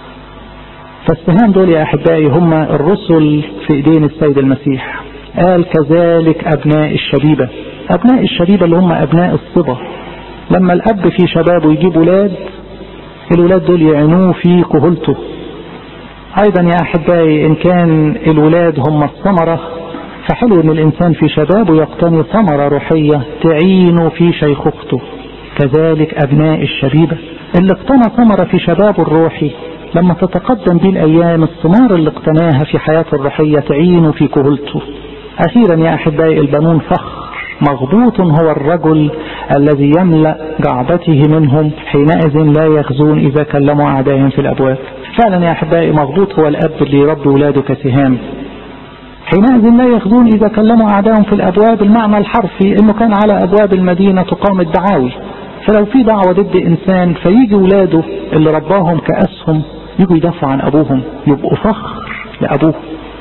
فالسهام دول يا احبائي هم الرسل في ايدين السيد المسيح. قال كذلك ابناء الشبيبة. ابناء الشبيبة اللي هم ابناء الصبا. لما الاب في شبابه يجيب ولاد، الولاد دول يعينوه في كهولته. ايضا يا احبائي ان كان الولاد هم الثمرة، فحلو ان الانسان في شبابه يقتني ثمرة روحية تعينه في شيخوخته. كذلك ابناء الشبيبة اللي اقتنى ثمرة في شبابه الروحي، لما تتقدم به الايام الثمار اللي اقتناها في حياته الروحية تعينه في كهولته. اخيرا يا احبائي البنون فخر. مغبوط هو الرجل الذي يملأ جعبته منهم، حينئذ لا يخزون اذا كلموا اعدائهم في الابواب. فعلا يا احبائي مغبوط هو الاب اللي يربي ولاده كسهام. حينئذ لا يخزون اذا كلموا اعدائهم في الابواب. المعنى الحرفي انه كان على ابواب المدينة تقام الدعاوي، فلو في دعوة ضد انسان فيجي ولاده اللي رباهم كأسهم يجوا يدافعوا عن ابوهم، يبقوا فخر لابوه.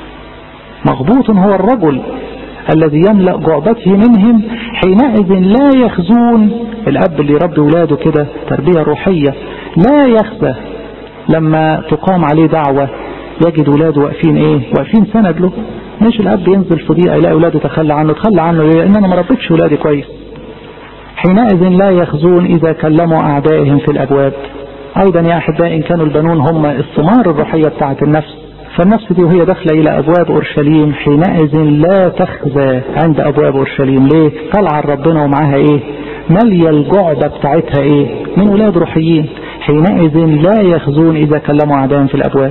مغبوط هو الرجل الذي يملأ جعبته منهم، حينئذ لا يخزون. الاب اللي يربي ولاده كده تربية روحية لا يخزى لما تقام عليه دعوة يجد ولاده واقفين ايه؟ واقفين سند له. مش الاب ينزل في ضيقة يلاقي ولاده تخلى عنه ليه؟ لان انا ما ربيتش ولادي كويس. حينئذ لا يخزون اذا كلموا اعدائهم في الابواب. ايضا يا احبائي ان كانوا البنون هم الثمار الروحية بتاعت النفس، فالنفس دي وهي داخله الى ابواب اورشليم حينئذ لا تخزى عند ابواب اورشليم. ليه؟ طالعه ربنا ومعاها ايه؟ ماليه الجعبه بتاعتها ايه؟ من ولاد روحيين. حينئذ لا يخزون اذا كلموا اعدائهم في الابواب.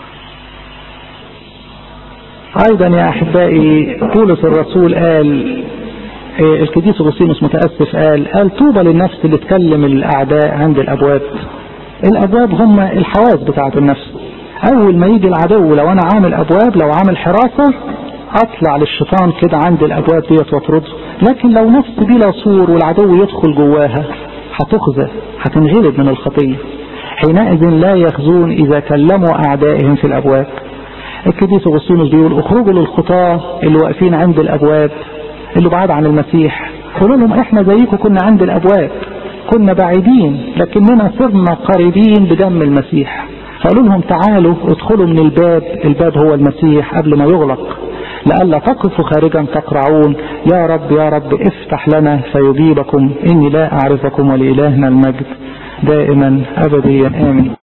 ايضا يا احبائي بولس الرسول قال، القديس أغسطينوس متأسف قال طوبى للنفس اللي تكلم الاعداء عند الابواب. الابواب هم الحواس بتاعت النفس. اول ما يجي العدو لو انا عامل ابواب، لو عامل حراسة، اطلع للشيطان كده عند الابواب ديت واطرده. لكن لو نفس بلا سور والعدو يدخل جواها هتخزى، هتنغلب من الخطية. حينئذ لا يخزون اذا كلموا اعدائهم في الابواب. القديس أغسطينوس بيقول اخرجوا للخطاة اللي واقفين عند الابواب، اللي بعاد عن المسيح، قولوا لهم احنا زيكم كنا عند الابواب، كنا بعيدين لكننا صرنا قريبين بدم المسيح. فقالوا لهم تعالوا ادخلوا من الباب هو المسيح قبل ما يغلق، لئلا تقفوا خارجا تقرعون يا رب يا رب افتح لنا فيجيبكم إني لا أعرفكم ولإلهنا المجد دائما أبديا آمين.